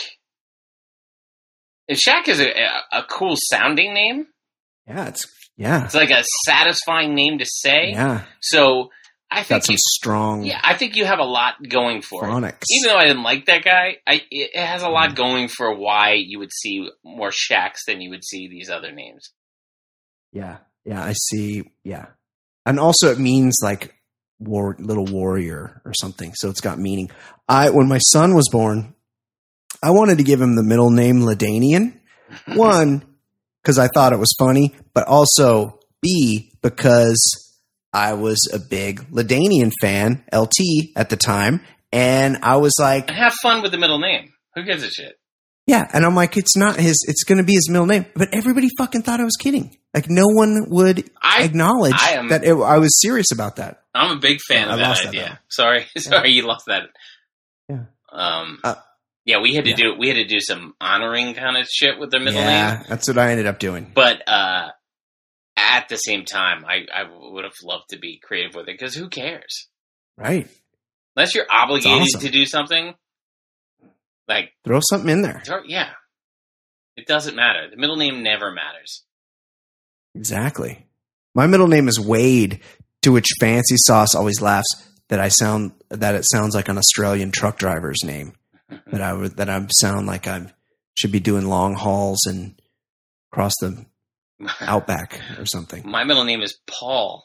Shaq is a, a, a cool sounding name. yeah, it's yeah. It's like a satisfying name to say. Yeah. So I think Got some you, strong yeah, I think you have a lot going for it. phonics. Even though I didn't like that guy, I, it has a Mm-hmm. lot going for why you would see more Shaqs than you would see these other names. Yeah. Yeah, I see. Yeah. And also it means like war, little warrior or something. So it's got meaning. I, when my son was born, I wanted to give him the middle name Ladanian. One, because I thought it was funny, but also B, because I was a big Ladanian fan, L T at the time. And I was like, And have fun with the middle name. Who gives a shit? yeah. And I'm like, it's not his, it's going to be his middle name. But everybody fucking thought I was kidding. Like no one would I- acknowledge I am- that it, I was serious about that. I'm a big fan I of that lost that, idea. though. sorry, sorry, you lost that. Yeah. Um. Uh, yeah, we had to yeah. do we had to do some honoring kind of shit with their middle yeah, name, that's what I ended up doing. but uh, at the same time, I I would have loved to be creative with it because who cares? Right. Unless you're obligated awesome. to do something, like Throw something in there. throw- yeah, it doesn't matter. The middle name never matters. Exactly. My middle name is Wade, to which Fancy Sauce always laughs that I sound that it sounds like an Australian truck driver's name. that I would that I sound like I should be doing long hauls and across the outback or something. My middle name is Paul.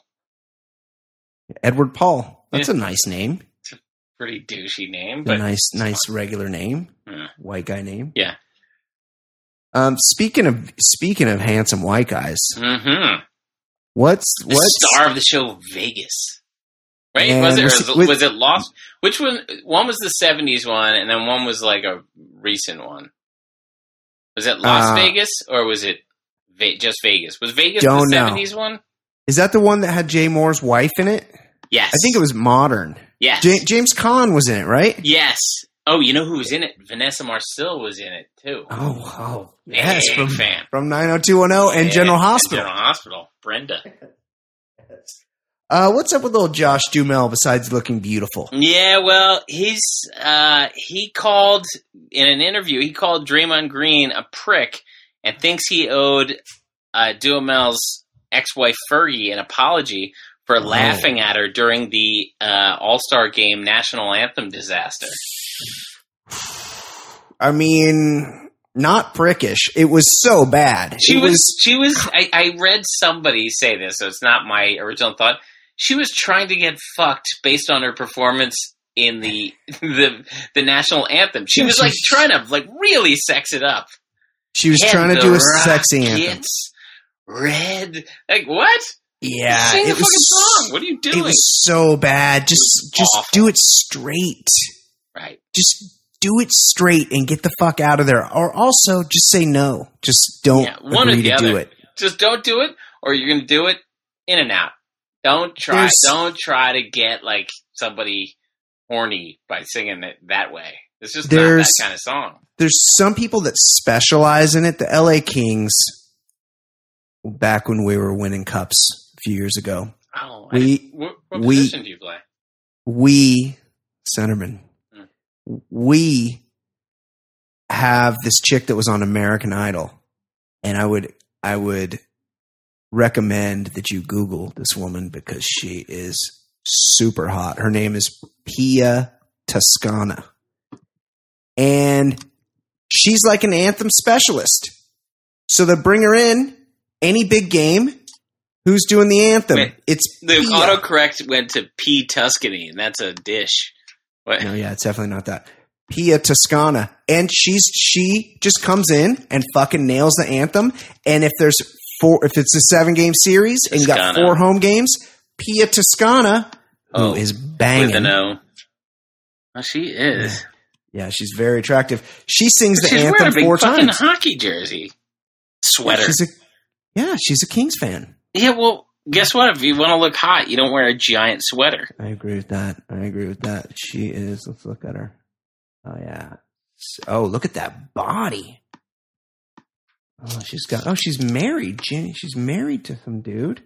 Edward Paul. That's Yeah. a nice name. Pretty douchey name, A but nice, nice regular name. Yeah. White guy name. Yeah. Um. Speaking of speaking of handsome white guys, Mm-hmm. what's The what's star of the show, Vegas. Right? And was it? Or was- was, it was- was it Lost? Which one? One was the seventies one, and then one was like a recent one. Was it Las Uh, Vegas or was it Ve- just Vegas? Was Vegas Don't the know. seventies one? is that the one that had Jay Moore's wife in it? Yes. I think it was modern. Yes. Ja- James Caan was in it, right? Yes. Oh, you know who was in it? Vanessa Marcil was in it too. Oh, oh, yes, Big from fan. from nine oh two one oh and Yeah, General and Hospital. General Hospital. Brenda. Uh, what's up with old Josh Duhamel besides looking beautiful? Yeah, well, he's uh, he called in an interview. He called Draymond Green a prick and thinks he owed uh, Duhamel's ex-wife Fergie an apology for Oh. laughing at her during the uh, All-Star Game national anthem disaster. I mean, not prickish. It was so bad. She It was, she was. I, I read somebody say this, so it's not my original thought. She was trying to get fucked based on her performance in the the the national anthem. She Yeah, was she like was- trying to like really sex it up. She was And trying to the do a sexy anthem. Rockets, Red, like what? Yeah, Sing the it fucking was. song. What are you doing? It was so bad. Just, just awful. do it straight. right. Just do it straight and get the fuck out of there. Or also, just say no. Just don't Yeah, one or agree the to other. do it. Just don't do it, or you're gonna do it in and out. Don't try. There's- Don't try to get like somebody horny by singing it that way. It's just There's- not that kind of song. There's some people that specialize in it. The L A Kings, back when we were winning cups a few years ago, Oh, I- we what, what we- position do you play? we centerman, Hmm. we have this chick that was on American Idol, and I would I would recommend that you Google this woman because she is super hot. Her name is Pia Toscana, and she's like an anthem specialist. So they bring her in any big game. Who's doing the anthem? Wait, it's The Pia. autocorrect went to P Tuscany, and that's a dish. What? No, yeah, it's definitely not that. Pia Toscana. And she's she just comes in and fucking nails the anthem. And if there's four if it's a seven game series and you got Toscana. four home games, Pia Toscana, Oh, who is With the banging. no. Oh, she is. Yeah, she's very attractive. She sings the She's wearing a anthem big four fucking times. hockey jersey. Sweater. She's a, yeah, she's a Kings fan. Yeah, well, guess what? If you want to look hot, you don't wear a giant sweater. I agree with that. I agree with that. She is. Let's look at her. Oh yeah. Oh, look at that body. Oh, she's got. Oh, she's married. Jenny. She's married to some dude.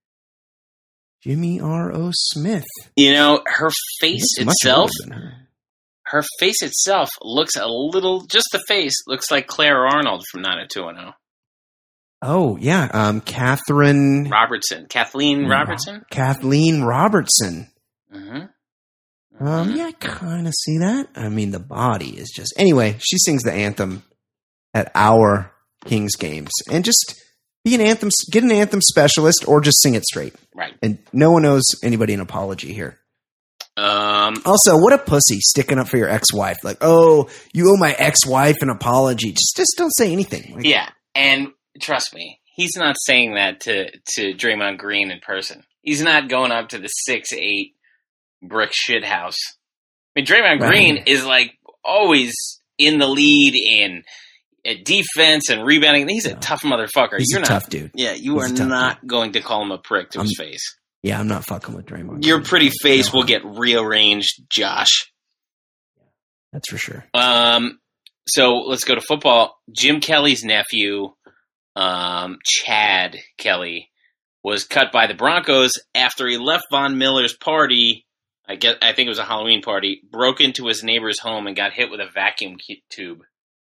Jimmy R. O. Smith. You know, her face He's much itself, older than her. her face itself looks a little, just the face looks like Claire Arnold from nine oh two one oh. Oh yeah. Um, Catherine Robertson. Kathleen Robertson? Kathleen Robertson. Mm-hmm. Um, yeah, I kind of see that. I mean, the body is just. Anyway, she sings the anthem at our Kings games, and just be an anthem, get an anthem specialist, or just sing it straight. Right. And no one owes anybody an apology here. Um, Also, what a pussy sticking up for your ex-wife. Like, oh, you owe my ex-wife an apology. Just, just don't say anything. Like, yeah, and trust me, he's not saying that to, to Draymond Green in person. He's not going up to the six eight brick shit house. I mean, Draymond Right. Green is like always in the lead in uh, defense and rebounding. He's a tough motherfucker. he's You're a not, tough dude. Yeah, you He's are a tough not going to call him a prick to his I'm- face. Yeah, I'm not fucking with Draymond. Your Green. pretty face No. will get rearranged, Josh. That's for sure. Um, so let's go to football. Jim Kelly's nephew, um, Chad Kelly, was cut by the Broncos after he left Von Miller's party. I guess I think it was a Halloween party. Broke into his neighbor's home and got hit with a vacuum cu- tube.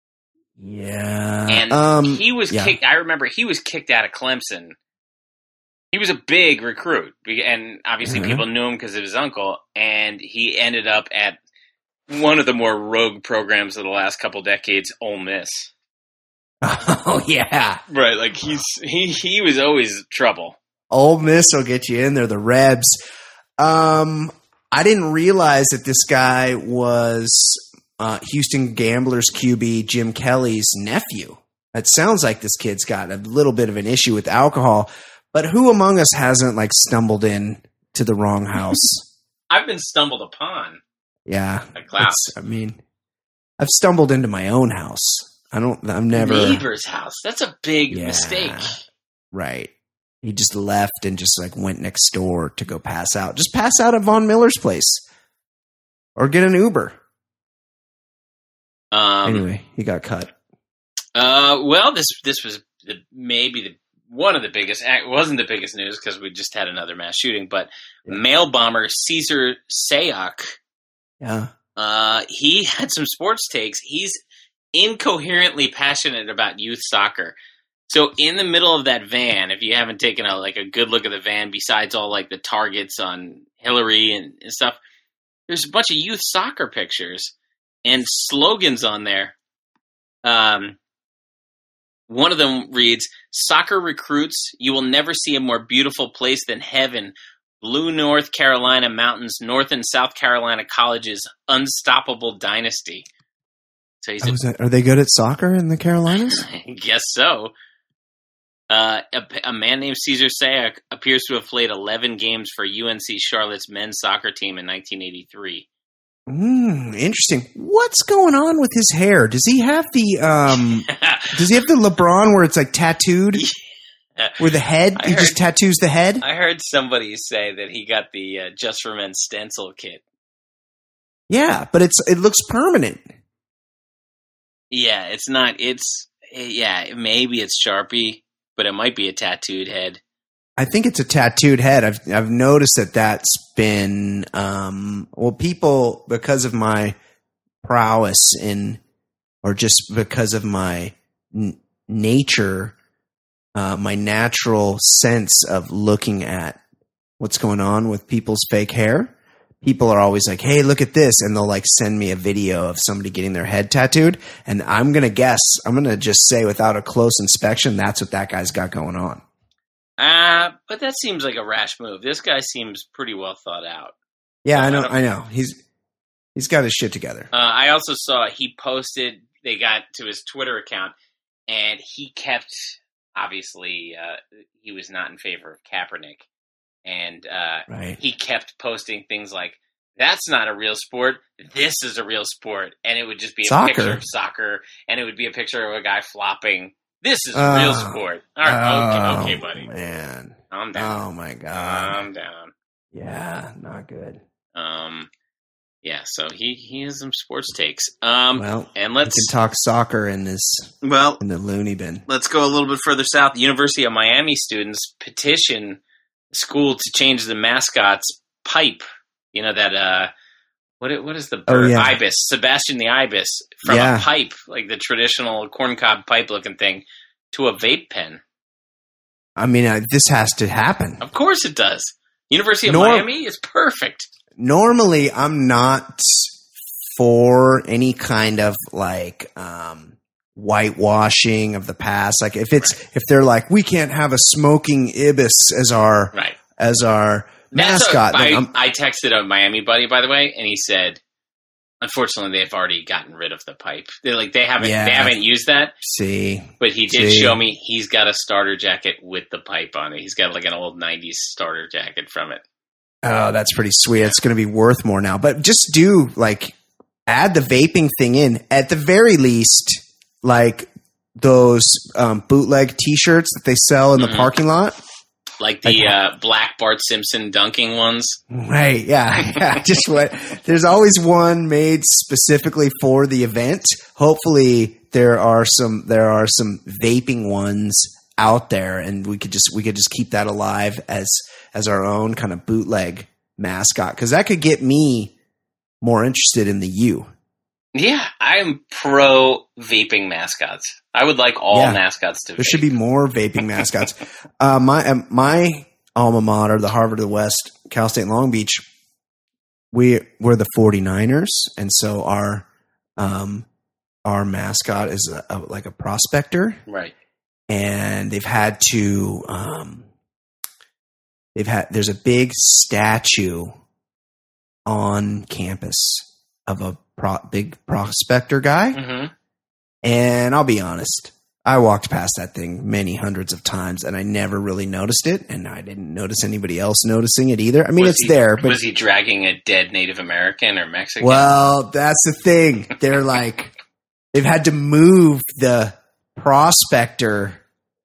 Yeah. And um, he was yeah. kicked. I remember he was kicked out of Clemson. He was a big recruit, and obviously Mhm. people knew him because of his uncle. And he ended up at one of the more rogue programs of the last couple decades, Ole Miss. Oh yeah. Right, like he's he he was always trouble. Ole Miss will get you in there. The Rebs. Um, I didn't realize that this guy was uh, Houston Gamblers Q B Jim Kelly's nephew. It sounds like this kid's got a little bit of an issue with alcohol. But who among us hasn't like stumbled in to the wrong house? I've been stumbled upon. Yeah, Like Klaus. it's- I mean, I've stumbled into my own house. I don't. I'm never Neighbor's house. That's a big Yeah. mistake. Right. He just left and just like went next door to go pass out. Just pass out at Von Miller's place, or get an Uber. Um, anyway, he got cut. Uh, well, this this was the, maybe the one of the biggest. It wasn't the biggest news because we just had another mass shooting. But Yeah. mail bomber Cesar Sayoc, Yeah. uh, he had some sports takes. He's incoherently passionate about youth soccer. So in the middle of that van, if you haven't taken a like a good look at the van, besides all like the targets on Hillary and, and stuff, there's a bunch of youth soccer pictures and slogans on there. Um, one of them reads, "Soccer recruits, you will never see a more beautiful place than heaven. Blue North Carolina mountains, North and South Carolina colleges, unstoppable dynasty." So he's Oh, is that- are they good at soccer in the Carolinas? I guess so. Uh, a, a man named Cesar Sayoc appears to have played eleven games for U N C Charlotte's men's soccer team in nineteen eighty-three. Mm, interesting. What's going on with his hair? Does he have the um? does he have the LeBron where it's like tattooed? Where the head? I He just heard- tattoos the head. I heard somebody say that he got the uh, Just for Men stencil kit. Yeah, but it's it looks permanent. Yeah, it's not. It's yeah, maybe it's Sharpie, but it might be a tattooed head. I think it's a tattooed head. I've I've noticed that that's been um well people because of my prowess in or just because of my n- nature, uh, my natural sense of looking at what's going on with people's fake hair. People are always like, "Hey, look at this," and they'll like send me a video of somebody getting their head tattooed, and I'm gonna guess, I'm gonna just say without a close inspection, that's what that guy's got going on. Uh, but that seems like a rash move. This guy seems pretty well thought out. Yeah, I I know. don't- I know. He's he's got his shit together. Uh, I also saw he posted, they got to his Twitter account, and he kept, obviously, uh, he was not in favor of Kaepernick. And uh, Right. he kept posting things like, "That's not a real sport. This is a real sport." And it would just be a Soccer. picture of soccer, and it would be a picture of a guy flopping. This is a real Oh. sport. All right, okay, okay, Oh, buddy. Man. Calm down. Oh my god. Calm down. Yeah, not good. Um, yeah, so he, he has some sports takes. Um, Well, and we let's can talk soccer in this well, in the loony bin. let's go a little bit further south. The University of Miami students petition school to change the mascot's pipe. You know that uh, what it- what is the Oh, bird? yeah. Ibis, Sebastian the ibis, from Yeah. a pipe, like the traditional corncob pipe looking thing, to a vape pen. I mean, uh, this has to happen. Of course it does. University of Nor- Miami is perfect. Normally, I'm not for any kind of like um, whitewashing of the past. Like if it's if they're like, we can't have a smoking ibis as our Right. as our That's mascot. A, then I, I'm- I texted a Miami buddy, by the way, and he said, unfortunately, they've already gotten rid of the pipe. They're like they haven't Yeah. they haven't used that, see, but he did See. show me he's got a starter jacket with the pipe on it. He's got like an old nineties starter jacket from it. oh, that's pretty sweet. It's going to be worth more now. But just do like add the vaping thing in at the very least, like those um, bootleg T-shirts that they sell in Mhm. the parking lot. Like the Like- uh, black Bart Simpson dunking ones. Right? Yeah, yeah. Just what there's always one made specifically for the event. Hopefully, there are some there are some vaping ones out there, and we could just we could just keep that alive as as our own kind of bootleg mascot, because that could get me more interested in the U. Yeah, I'm pro vaping mascots. I would like all Yeah. mascots to There vape. should be more vaping mascots. Uh, my um, my alma mater, the Harvard of the West, Cal State Long Beach, we we're the 49ers, and so our um, our mascot is a, a, like a prospector, right. and they've had to um, they've had there's a big statue on campus of a pro, big prospector guy. hmm And I'll be honest, I walked past that thing many hundreds of times and I never really noticed it. And I didn't notice anybody else noticing it either. I mean, Was it's he- there, but was he dragging a dead Native American or Mexican? well, that's the thing. They're like, they've had to move the prospector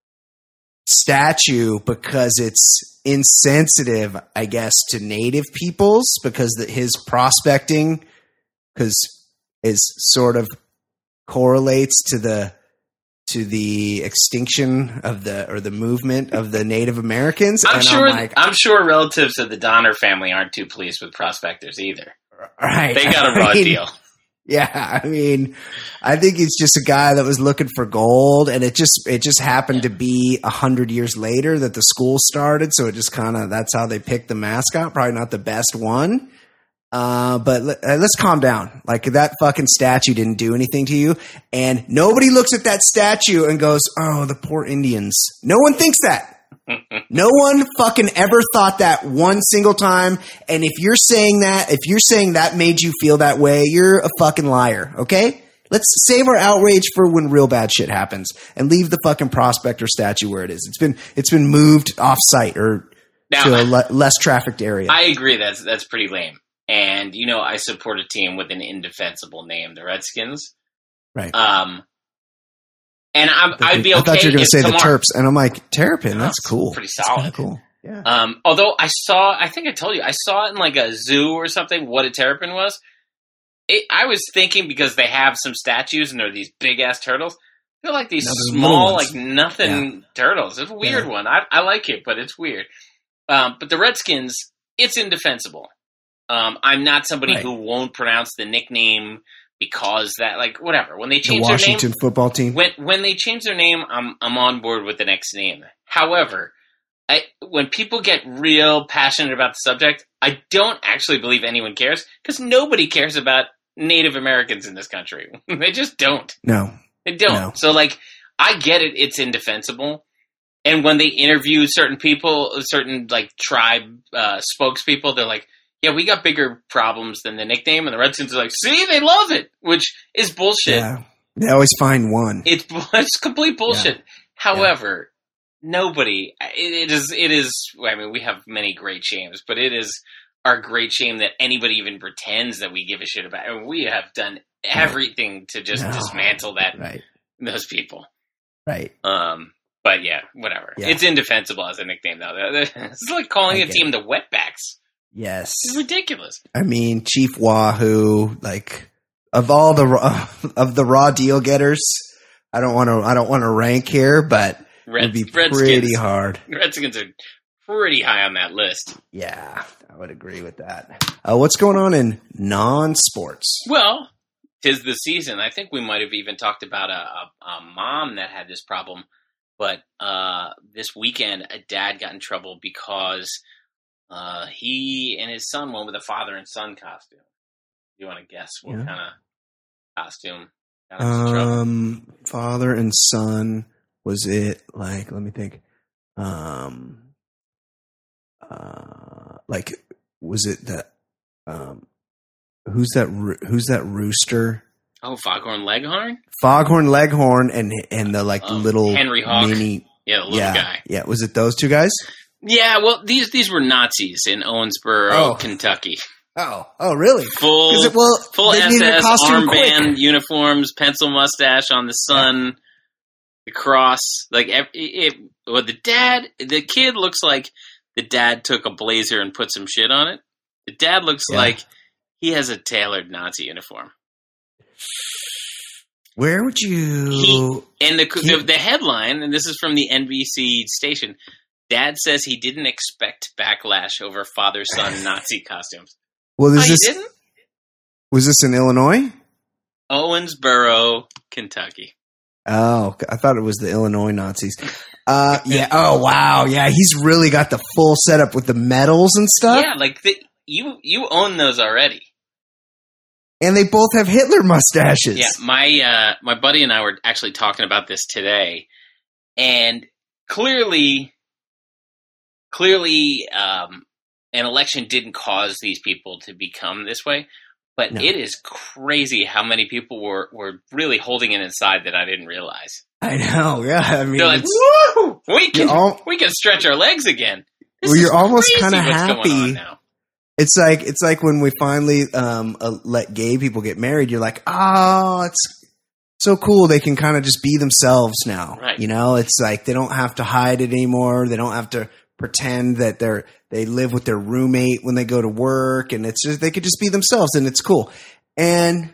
statue because it's insensitive, I guess, to native peoples because the, his prospecting because is sort of correlates to the to the extinction of the or the movement of the Native Americans. I'm and sure. I'm, like, I'm sure relatives of the Donner family aren't too pleased with prospectors either. right, They got a raw I mean, deal. Yeah, I mean, I think he's just a guy that was looking for gold, and it just it just happened to be a hundred years later that the school started, so it just kind of that's how they picked the mascot. Probably not the best one, uh, but let, uh, let's calm down. Like that fucking statue didn't do anything to you, and nobody looks at that statue and goes, "Oh, the poor Indians." No one thinks that. No one fucking ever thought that one single time. And if you're saying that, if you're saying that made you feel that way, you're a fucking liar. Okay? Let's save our outrage for when real bad shit happens and leave the fucking prospector statue where it is. It's been, it's been moved off site or Now, to a le- less trafficked area. I agree. That's that's pretty lame. And you know, I support a team with an indefensible name, the Redskins. right. Um, and I'm, I'd be okay. I thought you were going if to say the tomorrow- Terps. And I'm like, Terrapin, No, that's it's cool. pretty That's solid. kinda cool. Yeah. Um, although I saw, I think I told you, I saw it in like a zoo or something, what a terrapin was. It, I was thinking because they have some statues and they're these big ass turtles. They're like these No, they're small, little ones. like nothing turtles. It's a weird Yeah. one. I, I like it, but it's weird. Um, but the Redskins, it's indefensible. Um, I'm not somebody Right. who won't pronounce the nickname because that, like, whatever. When they The change their Washington name, football team. when when they change their name, I'm I'm on board with the next name. However, I, when people get real passionate about the subject, I don't actually believe anyone cares because nobody cares about Native Americans in this country. They just don't. No. They don't. No. So, like, I get it. It's indefensible. And when they interview certain people, certain, like, tribe uh, spokespeople, they're like, yeah, we got bigger problems than the nickname. And the Redskins are like, see, they love it, which is bullshit. Yeah. They always find one. It's, it's complete bullshit. However, nobody, it, it is, it is, I mean, we have many great shames, but it is our great shame that anybody even pretends that we give a shit about. I mean, we have done everything to just No. dismantle that, Right. those people. Right. Um, but yeah, whatever. Yeah. It's indefensible as a nickname, though. It's like calling I a get team the Wetbacks. Yes. It's ridiculous. I mean, Chief Wahoo, like of all the raw, of the raw deal getters, I don't want to I don't want to rank here, but Red, it'd be Redskins, pretty hard. Redskins are pretty high on that list. Yeah, I would agree with that. Uh, what's going on in non-sports? Well, 'tis the season. I think we might have even talked about a, a, a mom that had this problem. But uh, this weekend, a dad got in trouble because uh, he and his son went with a father and son costume. You want to guess what Yeah. kind of costume got us in trouble? Um, father and son. Was it like? Let me think. Um, uh, like was it that? Um, who's that? roo- Who's that rooster? Oh, Foghorn Leghorn? Foghorn Leghorn and and the like Um, little Henry Hawk. mini. Yeah, the little yeah, guy. yeah. Was it those two guys? Yeah, well, these these were Nazis in Owensboro, Oh. Kentucky. Oh, oh, really? Full, 'Cause it- well, full they needed a S S, costume armband, quick. uniforms, pencil mustache on the sun, the cross. Like ev- it, it, well, the dad, the kid looks like the dad took a blazer and put some shit on it. The dad looks Yeah. like he has a tailored Nazi uniform. Where would you? He- And the, He- the the headline, and this is from the N B C station. Dad says he didn't expect backlash over father-son Nazi costumes. well, Oh, is you this didn't? was this in Illinois? Owensboro, Kentucky. Oh, I thought it was the Illinois Nazis. Uh, yeah. Oh, wow. Yeah, he's really got the full setup with the medals and stuff. Yeah, like the, you you own those already. And they both have Hitler mustaches. Yeah, my uh, my buddy and I were actually talking about this today, and clearly, clearly, um, an election didn't cause these people to become this way. But No. it is crazy how many people were, were really holding it inside that I didn't realize. I know. Yeah, I mean, They're like, it's- woo! We can, You're al- we can stretch our legs again. This Well, is you're almost crazy kinda what's going happy. on now. it's like it's like when we finally um, uh, let gay people get married. You're like, oh, it's so cool. They can kind of just be themselves now. Right. You know, it's like they don't have to hide it anymore. They don't have to pretend that they're they live with their roommate when they go to work, and it's just they could just be themselves, and it's cool. And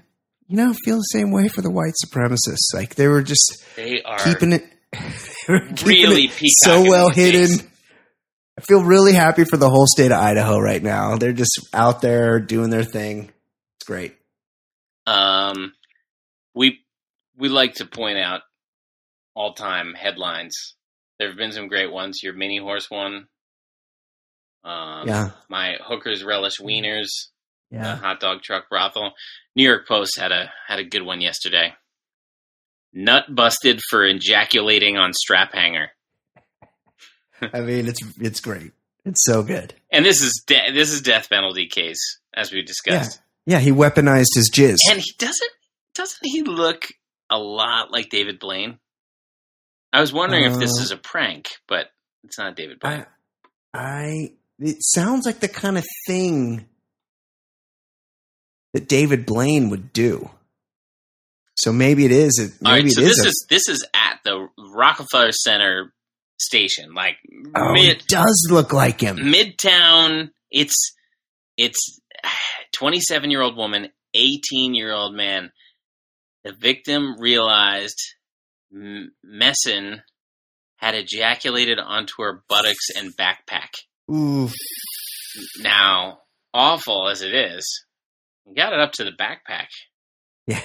you know, feel the same way for the white supremacists. Like they were just They are keeping it, they were keeping really it so peacocking well these hidden. days. I feel really happy for the whole state of Idaho right now. They're just out there doing their thing. It's great. Um, we we like to point out all time headlines. There have been some great ones. Your mini horse one. Um, Yeah. My hookers relish wieners. The Yeah. hot dog truck brothel. New York Post had a had a good one yesterday. Nut busted for ejaculating on strap hanger. I mean, it's it's great. It's so good. And this is de- this is death penalty case, as we discussed. Yeah, he weaponized his jizz. And he doesn't doesn't he look a lot like David Blaine? I was wondering if this Uh, is a prank, but it's not David Blaine. I, I, it sounds like the kind of thing that David Blaine would do. So maybe it is. It, maybe All right, so it is. this a- is this is at the Rockefeller Center station, like oh, mid it does look like him. Midtown. It's it's twenty-seven year old woman, eighteen year old man. The victim realized M- Messin had ejaculated onto her buttocks and backpack. Oof. Now, awful as it is, he got it up to the backpack. Yeah.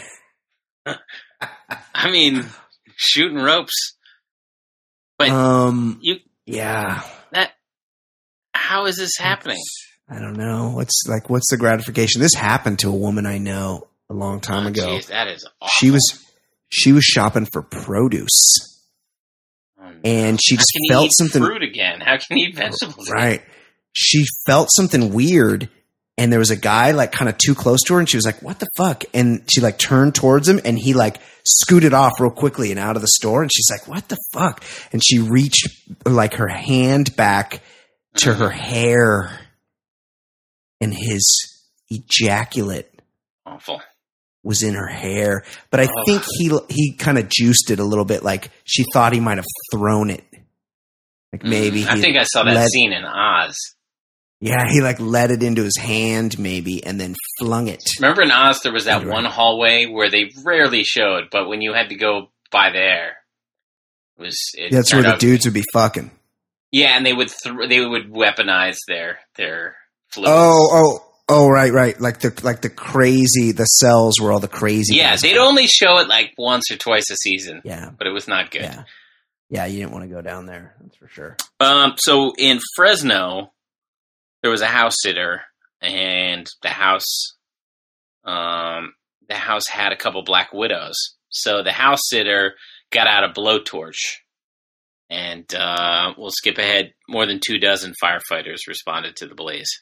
I mean, shooting ropes. But Um. you Yeah. that how is this happening? I don't know. What's like? What's the gratification? This happened to a woman I know a long time Oh, ago. geez, that is awful. She was she was shopping for produce, Oh, no. and she How just can you felt eat something. fruit again? How can you eat vegetables again? Right. She felt something weird, and there was a guy like kind of too close to her, and she was like, "What the fuck?" And she like turned towards him, and he like scooted off real quickly and out of the store, and she's like, "What the fuck?" And she reached like her hand back to her hair, and his ejaculate Awful. was in her hair. But I Oh. think he he kind of juiced it a little bit. Like she thought he might have thrown it. Like maybe Mm, I he think I saw that let- scene in Oz. Yeah, he like let it into his hand maybe and then flung it. Remember in Oz there was that Right. one hallway where they rarely showed, but when you had to go by there, it was it That's where turned the out- dudes would be fucking. Yeah, and they would th- they would weaponize their their fluids. Oh, oh, oh, right, right. Like the like the crazy the cells where all the crazy. yeah, guys they'd go. only show it like once or twice a season, Yeah, but it was not good. yeah, yeah. You didn't want to go down there. That's for sure. Um, so in Fresno, there was a house sitter, and the house, um, the house had a couple black widows. So the house sitter got out a blowtorch, and uh, we'll skip ahead. More than two dozen firefighters responded to the blaze.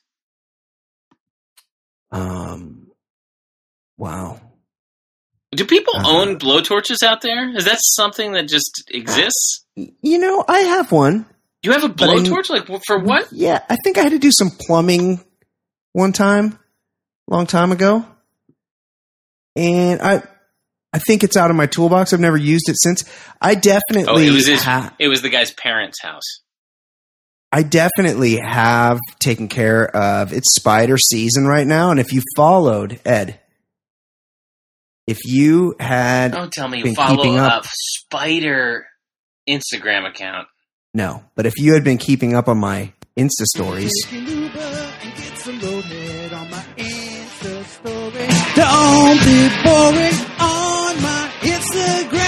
Um, wow. Do people Uh-huh. own blowtorches out there? Is that something that just exists? You know, I have one. You have a But I- blowtorch? Like for what? Yeah, I think I had to do some plumbing one time, long time ago, and I, I think it's out of my toolbox. I've never used it since. I definitely, Oh, it was his, ha- it was the guy's parents' house. I definitely have taken care of. It's spider season right now, and if you followed Ed, if you had Don't tell me you been follow keeping up- a spider Instagram account. no, but if you had been keeping up on my Insta stories. Don't be boring on my Instagram.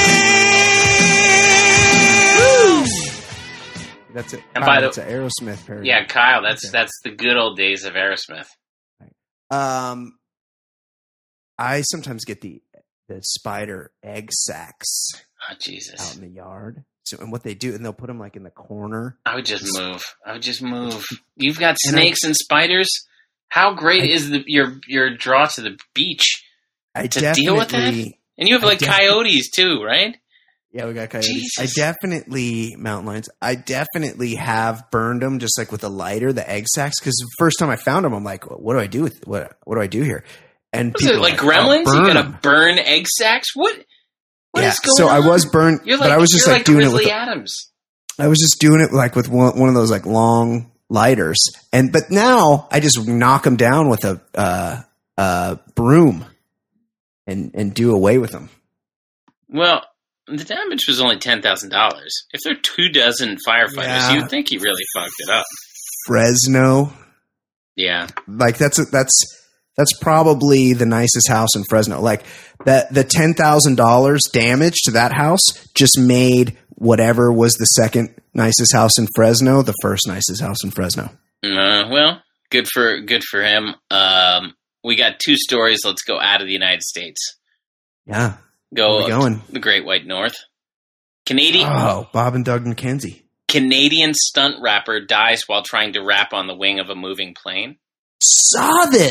That's it. And by the- it's an Aerosmith parody. Yeah, Kyle, that's Okay. that's the good old days of Aerosmith. Um, I sometimes get the the spider egg sacs Oh out Jesus! in the yard. So, and what they do, and they'll put them like in the corner. I would just move. I would just move. You've got And I- snakes and spiders. How great I- is the your your draw to the beach? I To definitely, deal with that? And you have I like definitely- coyotes too, right? yeah, we got coyotes. Jesus. I definitely mountain lions. I definitely have burned them just like with a lighter, the egg sacs. Because the first time I found them, I'm like, what do I do with what? What do I do here? And Was it people are like "Oh, gremlins? burn You gotta 'em." burn egg sacs? What? What yeah. is going So on? I was burned, You're like but I was just you're like, doing it with. Grizzly a- Adams. I was just doing it like with one, one of those like long lighters, and but now I just knock them down with a uh, uh, broom. and and do away with them. Well, the damage was only ten thousand dollars. If there are two dozen firefighters, Yeah. you'd think he really fucked it up. Fresno, Yeah. like that's a, that's that's probably the nicest house in Fresno. Like that, the ten thousand dollars damage to that house just made whatever was the second nicest house in Fresno the first nicest house in Fresno. Uh, well, good for good for him. Um, we got two stories. Let's go out of the United States. Yeah, Go Where we going? the Great White North. Canadian Oh, Bob and Doug McKenzie. Canadian stunt rapper dies while trying to rap on the wing of a moving plane. Saw this.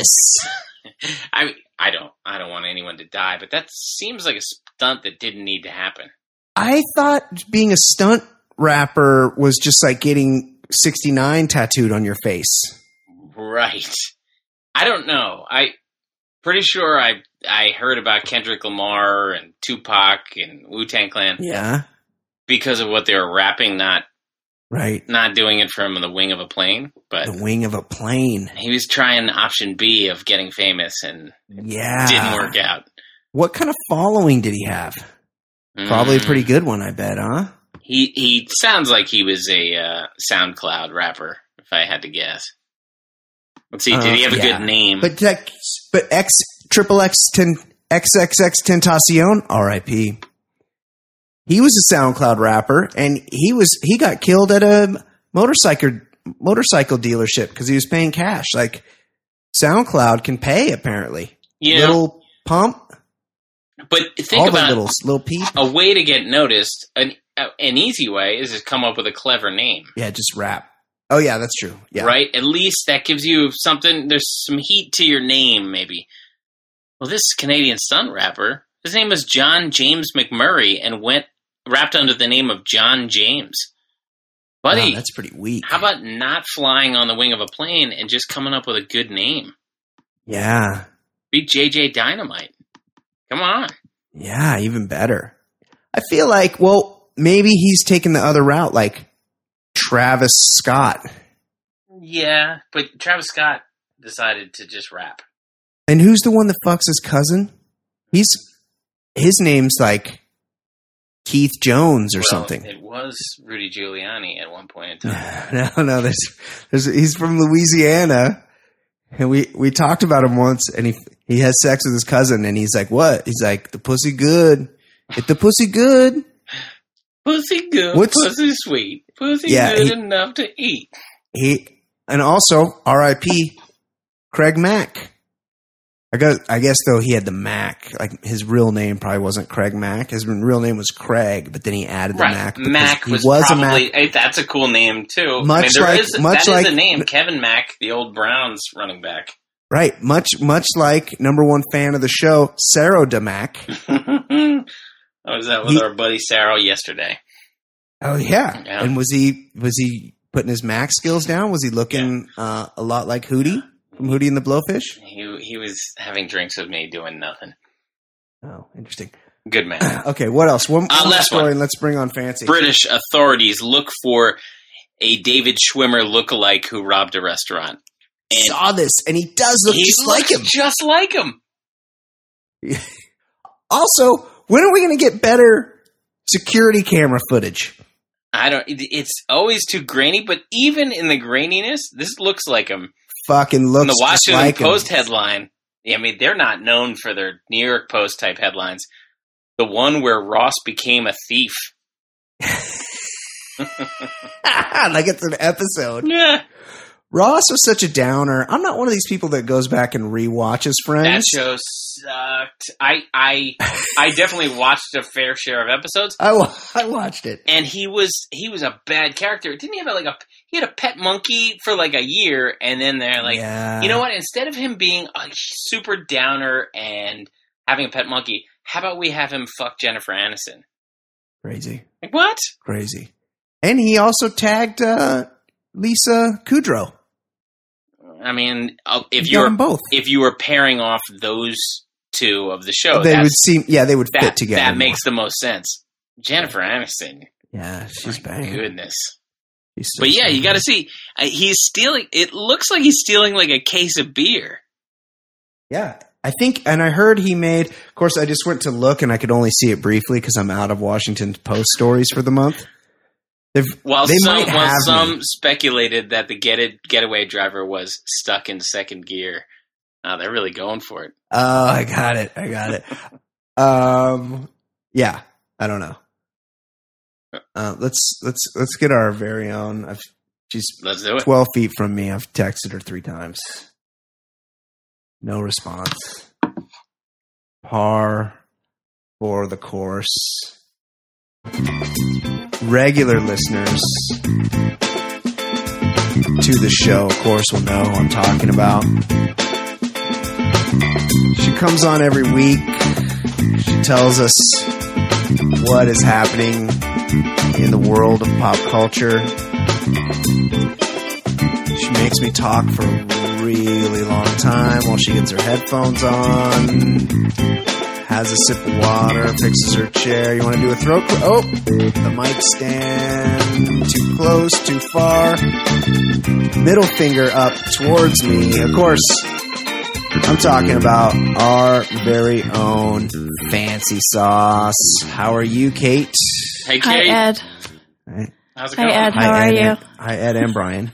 I I don't I don't want anyone to die, but that seems like a stunt that didn't need to happen. I thought being a stunt rapper was just like getting sixty-nine tattooed on your face. Right. I don't know. I pretty sure I I heard about Kendrick Lamar and Tupac and Wu-Tang Clan Yeah, because of what they were rapping, not right. not doing it from the wing of a plane. But The wing of a plane. he was trying option B of getting famous and Yeah. didn't work out. What kind of following did he have? Probably a Mm. pretty good one, I bet, huh? He he sounds like he was a uh, SoundCloud rapper, if I had to guess. Let's see. Did he have a Uh, yeah. good name? But tech, but X triple X ten X X X Tentacion, R I P. He was a SoundCloud rapper, and he was he got killed at a motorcycle motorcycle dealership because he was paying cash. Like SoundCloud can pay apparently. Yeah. Little Pump, but think all about the little little Peep. a way to get noticed. An an easy way is to come up with a clever name, Yeah, just rap. Oh yeah, that's true. Yeah, right? At least that gives you something. There's some heat to your name, maybe. Well, this Canadian stunt rapper, his name was John James McMurray, and went rapped under the name of John James. Buddy, Wow, that's pretty weak. how about not flying on the wing of a plane and just coming up with a good name? Yeah, Be J J Dynamite. Come on. yeah, even better. I feel like, well, maybe he's taking the other route, like Travis Scott. Yeah, but Travis Scott decided to just rap. And who's the one that fucks his cousin? He's his name's like Keith Jones or Well, something. It was Rudy Giuliani at one point in time. No, no, there's, there's he's from Louisiana, and we we talked about him once, and he he has sex with his cousin, and he's like, "What?" He's like, "The pussy good, get the pussy good." Pussy good, What's- pussy sweet, pussy Yeah, good he- enough to eat. He and also R I P Craig Mack. I guess, I guess though he had the Mac, like his real name probably wasn't Craig Mack. His real name was Craig, but then he added the Right, Mac. because Mac he was, a probably Mac. hey, that's a cool name too. Much I mean, there like- is- much that like- is a name, Kevin Mack, the old Browns running back. Right, much much like number one fan of the show, Sarah DeMac. I was out with He- our buddy Sarah yesterday. Oh yeah. Yeah. And was he was he putting his Mac skills down? Was he looking uh, a lot like Hootie from Hootie and the Blowfish? He he was having drinks with me, doing nothing. Oh, interesting. Good man. Okay, what else? One, Uh, one more last story, one. and let's bring on Fancy. British authorities look for a David Schwimmer lookalike who robbed a restaurant. And Saw this, and he does look he just looks like him. just like him. Also, when are we going to get better security camera footage? I don't. it- It's always too grainy, but even in the graininess, this looks like him. Fucking In looks the just Washington like Post him. headline, I mean, they're not known for their New York Post type headlines. The one where Ross became a thief. Like it's an episode. Yeah, Ross was such a downer. I'm not one of these people that goes back and rewatches that Friends. show sucked. I I I definitely watched a fair share of episodes. I, wa- I watched it. And he was he was a bad character. Didn't he have like a he had a pet monkey for like a year, and then they're like, Yeah. you know what? Instead of him being a super downer and having a pet monkey, how about we have him fuck Jennifer Aniston? Crazy. Like what? Crazy. And he also tagged uh, Lisa Kudrow. I mean, uh, if He got you're them both. if you were pairing off those two of the show, they that's, would seem, yeah, they would that fit together. that more. makes the most sense. Jennifer Aniston, yeah, she's my banging. goodness. She's so But yeah, you banging. got to see. Uh, he's stealing. It looks like he's stealing like a case of beer. Yeah, I think, and I heard he made, of course, I just went to look and I could only see it briefly because I'm out of Washington Post stories for the month. They've, While they some, might while have some me. speculated that the get it, getaway driver was stuck in second gear. Uh, they're really going for it. Oh, I got it. I got it. um, yeah, I don't know. Uh, let's let's let's get our very own. I've, she's Let's do it. twelve feet from me. I've texted her three times. No response. Par for the course. Regular listeners to the show, of course, will know who I'm talking about. She comes on every week. She tells us what is happening in the world of pop culture. She makes me talk for a really long time while she gets her headphones on, has a sip of water, fixes her chair. You want to do a throat cl- Oh, the mic stand. Too close, too far. Middle finger up towards me. Of course, I'm talking about our very own Fancy Sauce. How are you, Kate? Hey, Hi, Kate. Ed. Hi, How's it Hi, going? Ed. How Hi, are Ed you? and- Hi, Ed and Brian.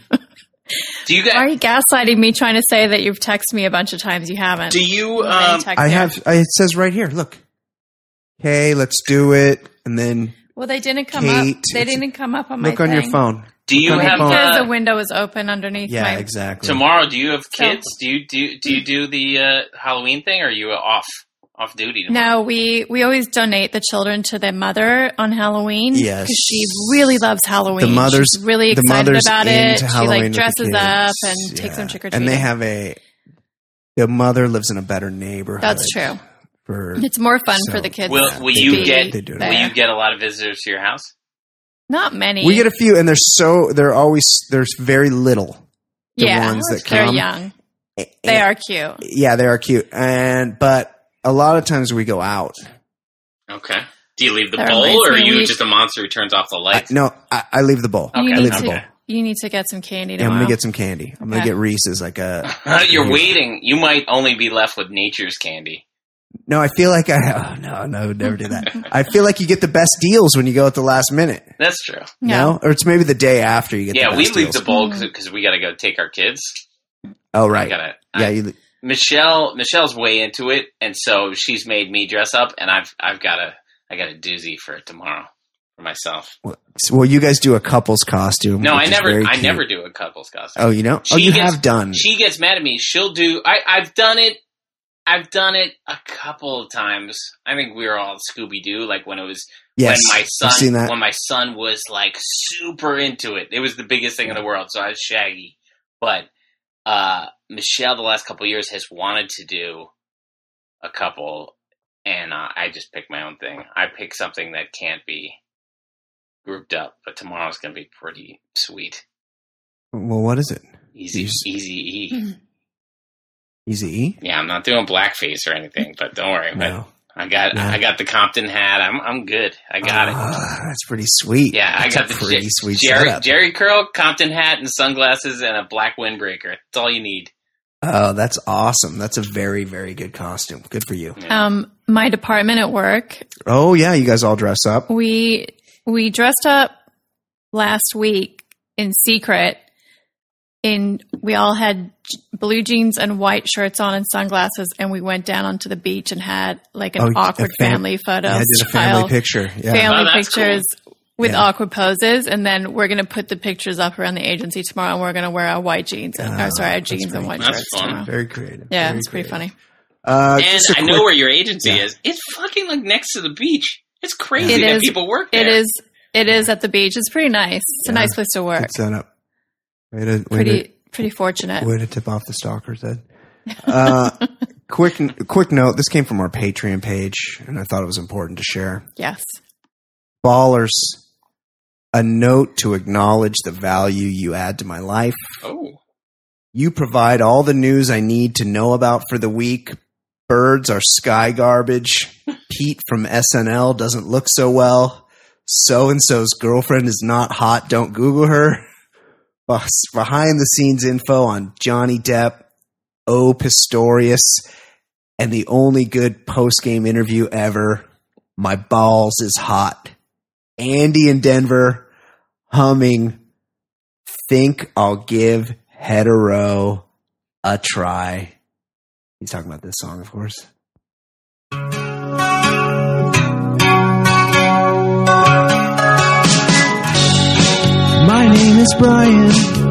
Do you Why are guys? you gaslighting me trying to say that you've texted me a bunch of times? You haven't. Do you? Well, then Um, text I you. have. I, it says right here. Look. Okay, let's do it. And then Well, they didn't come Kate, up. They it's- didn't come up on my look on your thing. phone. do you on your have phone. Because the uh, window is open underneath Yeah, my... exactly. tomorrow? Do you have So- kids? Do you do do you do the uh, Halloween thing, or are you off off duty tomorrow? No, we, we always donate the children to their mother on Halloween. Yes. Because she really loves Halloween. The mother's She's really the excited mother's about it. into She Halloween like with the dresses kids. up and Yeah. takes them trick or treating. And they have a. The mother lives in a better neighborhood. That's true. For It's more fun So- for the kids. Will to Will you be get They do it. there. Will you get a lot of visitors to your house? Not many. we get a few, and they're so they're always there's very little. The yeah, ones that they're come. young. They And- are cute. Yeah, they are cute, and but a lot of times we go out. Okay. Do you leave the That bowl, reminds or are me, you we- just a monster who turns off the I, lights? no, I, I leave the bowl. Okay, You I need leave to. the bowl. You need to get some candy Yeah, tomorrow. I'm gonna get some candy. I'm gonna Okay. get Reese's like a. You're waiting. You might only be left with nature's candy. No, I feel like I. Oh, no, no, I would never do that. I feel like you get the best deals when you go at the last minute. That's true. No, or it's maybe the day after you get. Yeah, the we best leave deals. the bowl because we got to go take our kids. Oh I right. gotta. Yeah, I- you, Michelle. Michelle's way into it, and so she's made me dress up, and I've I've got a I got a doozy for tomorrow for myself. well, you guys do a couple's costume. No, I which is never very I cute. never do a couple's costume. Oh, you know? oh, She you gets- have done. She gets mad at me. She'll do. I I've done it. I've done it a couple of times. I think we were all Scooby Doo, like when it was yes, when my I've seen son that. when my son was like super into it. It was the biggest thing in the world. So I was Shaggy, but uh, Michelle the last couple of years has wanted to do a couple, and uh, I just pick my own thing. I pick something that can't be grouped up, but tomorrow's gonna be pretty sweet. Well, what is it? Easy, Yes. easy E. Easy E? Yeah, I'm not doing blackface or anything, but don't worry. No. But I got Yeah. I got the Compton hat. I'm I'm good. I got it. Ah, that's pretty sweet. Yeah, I That's got a the pretty Jer- sweet Jerry setup. Jerry curl, Compton hat, and sunglasses, and a black windbreaker. That's all you need. Oh, that's awesome. That's a very, very good costume. Good for you. Yeah. Um, my department at work, Oh, yeah, you guys all dress up. we we dressed up last week in secret. In we all had j- blue jeans and white shirts on and sunglasses, and we went down onto the beach and had like an Oh, a awkward fam- family photo. Yeah, I did a style family picture. Yeah. family Oh, that's pictures with Yeah. awkward poses, and then we're going to put the pictures up around the agency tomorrow, and we're going to wear our white jeans and Oh, or sorry, our that's jeans and great. white That's shirts fun. tomorrow. Very creative. Yeah, Very it's pretty creative. funny. Uh, and just a I know quick- where your agency Yeah. is. It's fucking like next to the beach. It's crazy It that is- people work there. It is. It is at the beach. It's pretty nice. It's a Yeah. nice place to work. Good setup. Way to, way Pretty to, pretty fortunate. way to tip off the stalkers, Ed. Uh, quick, quick note. This came from our Patreon page, and I thought it was important to share. Yes. Ballers, a note to acknowledge the value you add to my life. Oh, You provide all the news I need to know about for the week. Birds are sky garbage. Pete from S N L doesn't look so well. So-and-so's girlfriend is not hot. Don't Google her. Behind the scenes info on Johnny Depp, O Pistorius, And the only good post-game interview ever, my balls is hot. Andy in Denver humming, think I'll give hetero a try. He's talking about this song, of course. My name is Brian.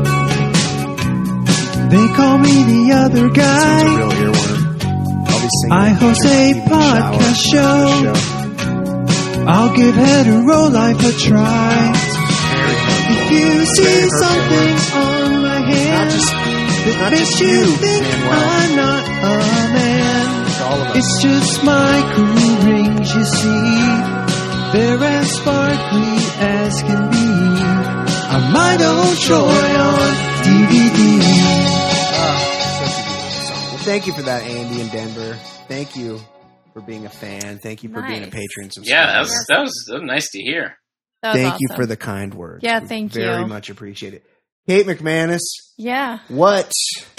They call me the other guy. Real earworm. I'll be singing I host a podcast show. I'll give hetero life a try. If you see something on my hand that makes you think I'm not a man, it's just my cool rings, you see. They're as sparkly as can be. I might own Troy on D V D. Well, thank you for that, Andy in Denver. Thank you for being a fan. Thank you for Nice. being a patron subscriber. Yeah, that was, that was that was nice to hear. That was Thank you awesome. for the kind words. Yeah, We thank very you. much appreciate it. Kate McManus, Yeah. what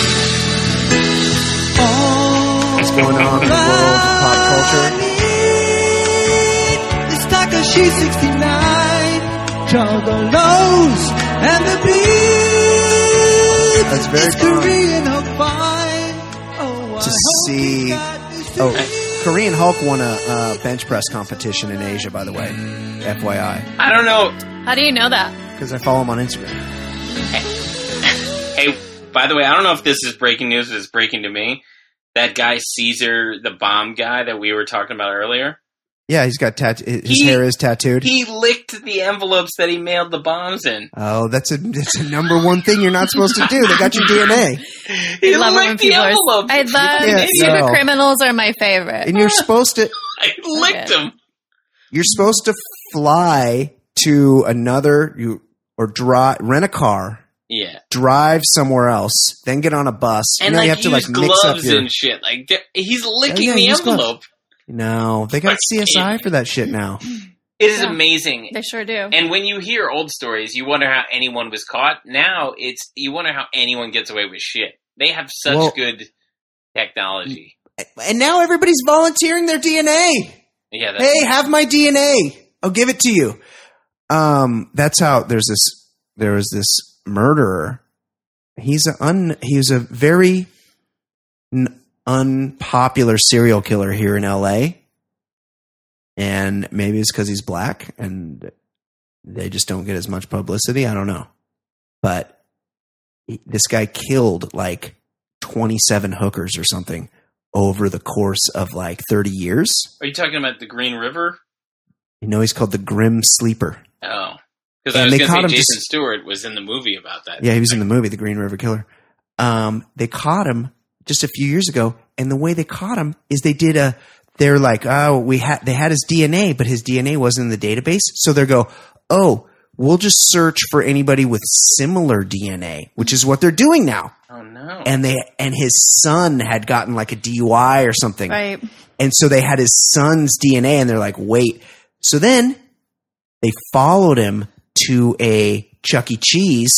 is going on in the world of pop culture? It's Takashi sixty-nine, Juggalos, and the beat. That's very It's fun. Korean Hulk fine. Oh, I To hope see- you got this to Oh, eat. Korean Hulk won a uh, bench press competition in Asia, by the way. F Y I. I don't know. How do you know that? Because I follow him on Instagram. Hey, by the way, I don't know if this is breaking news, but it's breaking to me. That guy Caesar, the bomb guy that we were talking about earlier, Yeah, he's got tat- his He- hair is tattooed. he licked the envelopes that he mailed the bombs in. Oh, that's a that's a number one thing you're not supposed to do. They got your D N A. He I love it when licked the people are. envelopes. I love Yeah, super no. criminals are my favorite. And you're supposed to I licked Okay. them. you're supposed to fly to another you or drive rent a car, Yeah. drive somewhere else, then get on a bus. And you know, like you have to use like mix up gloves your and shit. Like th- he's licking yeah, the use gloves. envelope. No, they got Like, C S I for that shit now. It is Yeah. amazing. They sure do. And when you hear old stories, you wonder how anyone was caught. Now it's you wonder how anyone gets away with shit. They have such Well- good technology. And now everybody's volunteering their D N A. Yeah, that's, Hey, have my D N A. I'll give it to you. Um, that's how there's this. There was this murderer. He's a un. He's a very n- unpopular serial killer here in L A. And maybe it's because he's black and they just don't get as much publicity. I don't know, but he- this guy killed like twenty-seven hookers or something over the course of like thirty years. are you talking about the Green River? You know, he's called the Grim Sleeper. Oh, because I And was they going to caught say him Jason just- Stewart was in the movie about that. Yeah, he was in the movie, The Green River Killer. Um, they caught him just a few years ago, and the way they caught him is they did a. They're like, oh, we had they had his D N A, but his D N A wasn't in the database. So they go, oh, we'll just search for anybody with similar D N A, which is what they're doing now. Oh no! And they and his son had gotten like a D U I or something. Right. And so they had his son's D N A, and they're like, wait. So then they followed him to a Chuck E. Cheese,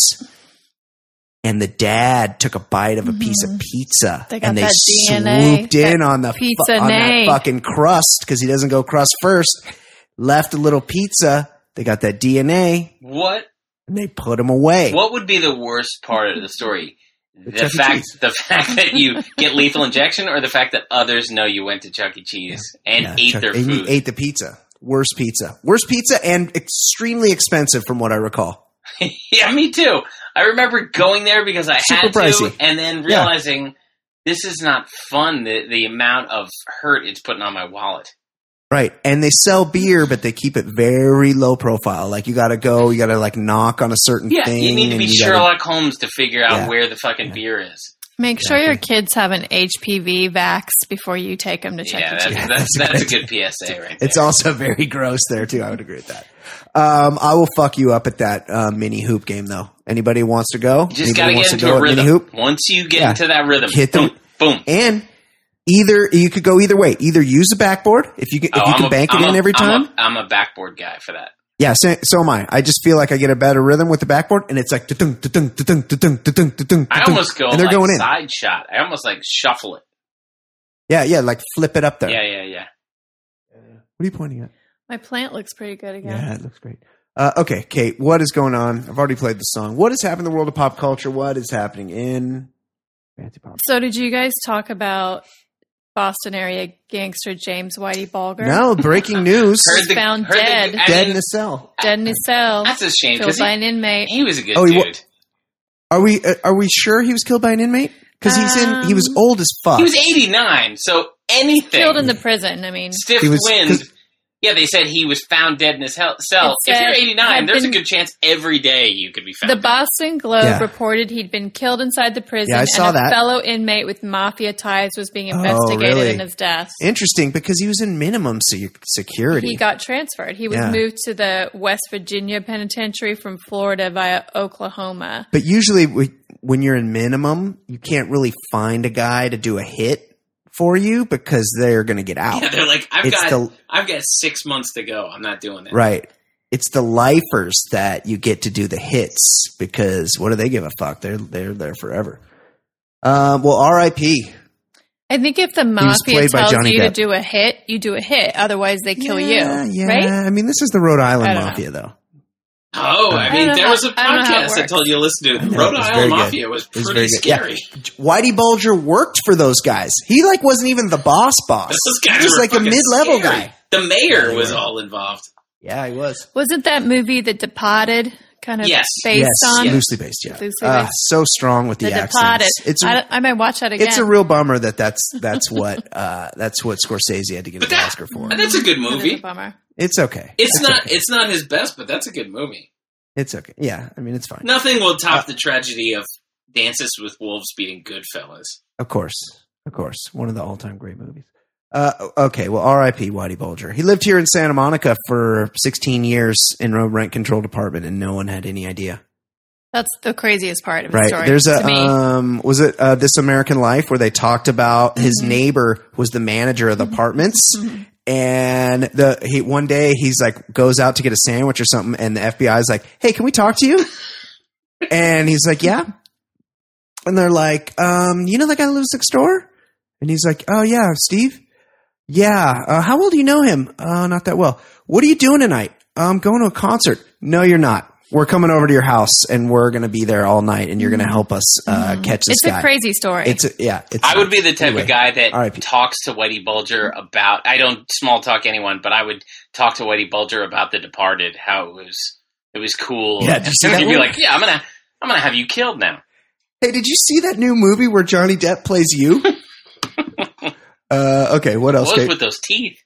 and the dad took a bite of a piece of pizza, They got and they that D N A, swooped in that on the fu- pizza on that nay. fucking crust because he doesn't go crust first. Left a little pizza. They got that D N A, what and they put him away. what would be the worst part of the story? The Chuck E. fact Cheese. the fact that you get lethal injection, or the fact that others know you went to Chuck E. Cheese and Yeah, ate Chuck- their and he food. ate the pizza. Worst pizza. Worst pizza and extremely expensive from what I recall. Yeah, me too. I remember going there because I Super had to, pricey. and then Yeah. realizing this is not fun. The the amount of hurt it's putting on my wallet. Right. And they sell beer, but they keep it very low profile. Like you got to go, you got to like knock on a certain Yeah, thing. you need to and be you gotta- Sherlock Holmes to figure out Yeah. where the fucking beer is. Make sure your kids have an H P V vax before you take them to Chuck Yeah, E. that's, Cheese. that's, that's a that's a good- good P S A right there. It's also very gross there too. I would agree with that. Um, I will fuck you up at that uh, mini hoop game though. Anybody wants to go? You just Anybody got to wants get to into go a at rhythm. Mini hoop? Once you get Yeah. into that rhythm, Hit the- boom, boom. And either you could go either way. Either use the backboard if you can, if Oh, you I'm can a- bank it I'm in a- every I'm time. a, I'm a backboard guy for that. Yeah, so, so am I. I just feel like I get a better rhythm with the backboard, and it's like da-dung, da-dung, da-dung, da-dung, da-dung, da-dung, da-dung, I da-dung, almost go and they're like going in. side shot. I almost like shuffle it. Yeah, yeah, like flip it up there. Yeah, yeah, yeah. What are you pointing at? My plant looks pretty good again. Yeah, it looks great. Uh, okay, Kate, what is going on? I've already played the song. What is happening in the world of pop culture? What is happening in fancy pop? So did you guys talk about Boston area gangster James Whitey Bulger? No, breaking news. He's found heard the- dead. I Dead mean, in a cell. Dead in his cell. That's a shame Killed because by an he, inmate. he was a good Oh, he wa- dude. Are we uh, are we sure he was killed by an inmate? Because he's in. He was Um, old as fuck. He was eighty-nine, so anything. Killed in the prison. I mean, stiff He was- wind. 'cause- Yeah, they said he was found dead in his hel- cell. It If you're said eighty-nine, had there's been- a good chance every day you could be found. the dead. Boston Globe Yeah. reported he'd been killed inside the prison, Yeah, I saw and a that. fellow inmate with mafia ties was being Oh, investigated really? in his death. Interesting, because he was in minimum se- security. He got transferred. He was Yeah. moved to the West Virginia penitentiary from Florida via Oklahoma. But usually, we, when you're in minimum, you can't really find a guy to do a hit for you because they're going to get out. Yeah, they're like, I've It's got, the- I've got six months to go. I'm not doing that. Right. It's the lifers that you get to do the hits because what do they give a fuck? They're they're there forever. Uh, well, R I P I think if the was mafia played by tells Johnny you Depp. to do a hit, you do a hit. Otherwise, they kill Yeah, you. yeah. Right? I mean, this is the Rhode I Island don't know. Mafia, though. Oh, I I mean, don't there know was a how- I don't know how it podcast I works. told you to listen to. I know, Rhode it was Island very good. Mafia was It was pretty very good. Yeah. scary. Whitey Bulger worked for those guys. He like wasn't even the boss boss. Those He guys was were like a fucking mid-level scary. guy. The mayor Yeah, was they were. all involved. Yeah, he was. Wasn't that movie The Departed kind of Yes. based yes, on? loosely based. Yeah, Loosely Ah, based. so strong with the, The Departed. accents. It's a, I, I might watch that again. it's a real bummer that that's that's what uh, that's what Scorsese had to get But an that, Oscar for. that's a good That is a movie. bummer. It's okay. It's not. okay. It's not his best, but that's a good movie. It's okay. Yeah, I mean it's fine. Nothing will top Uh, the tragedy of Dances with Wolves beating Goodfellas. Of course, of course, one of the all-time great movies. Uh, okay, well, R I P Whitey Bulger. He lived here in Santa Monica for sixteen years in a rent control department, and no one had any idea. That's the craziest part of the Right? story. There's a to me. um, was it uh, This American Life where they talked about his Mm-hmm. neighbor was the manager of the apartments, and the he one day he's like goes out to get a sandwich or something, and the F B I is like, "Hey, can we talk to you?" And he's like, "Yeah." And they're like, um, "You know that guy that lives next door?" And he's like, "Oh yeah, Steve." Yeah. Uh, how well do you know him? Uh, not that well. What are you doing tonight? I'm going to a concert. No, you're not. We're coming over to your house and we're going to be there all night and you're going to help us uh, catch this It's guy. a crazy story. It's a, yeah. It's I would be the type Anyway, of guy that R I P talks to Whitey Bulger about. I don't small talk anyone, but I would talk to Whitey Bulger about The Departed. How it was. It was cool. Yeah, did you see that He'd be one? like, "Yeah, I'm gonna. I'm gonna have you killed now." Hey, did you see that new movie where Johnny Depp plays you? uh, okay, what else? What was Kate? with those teeth?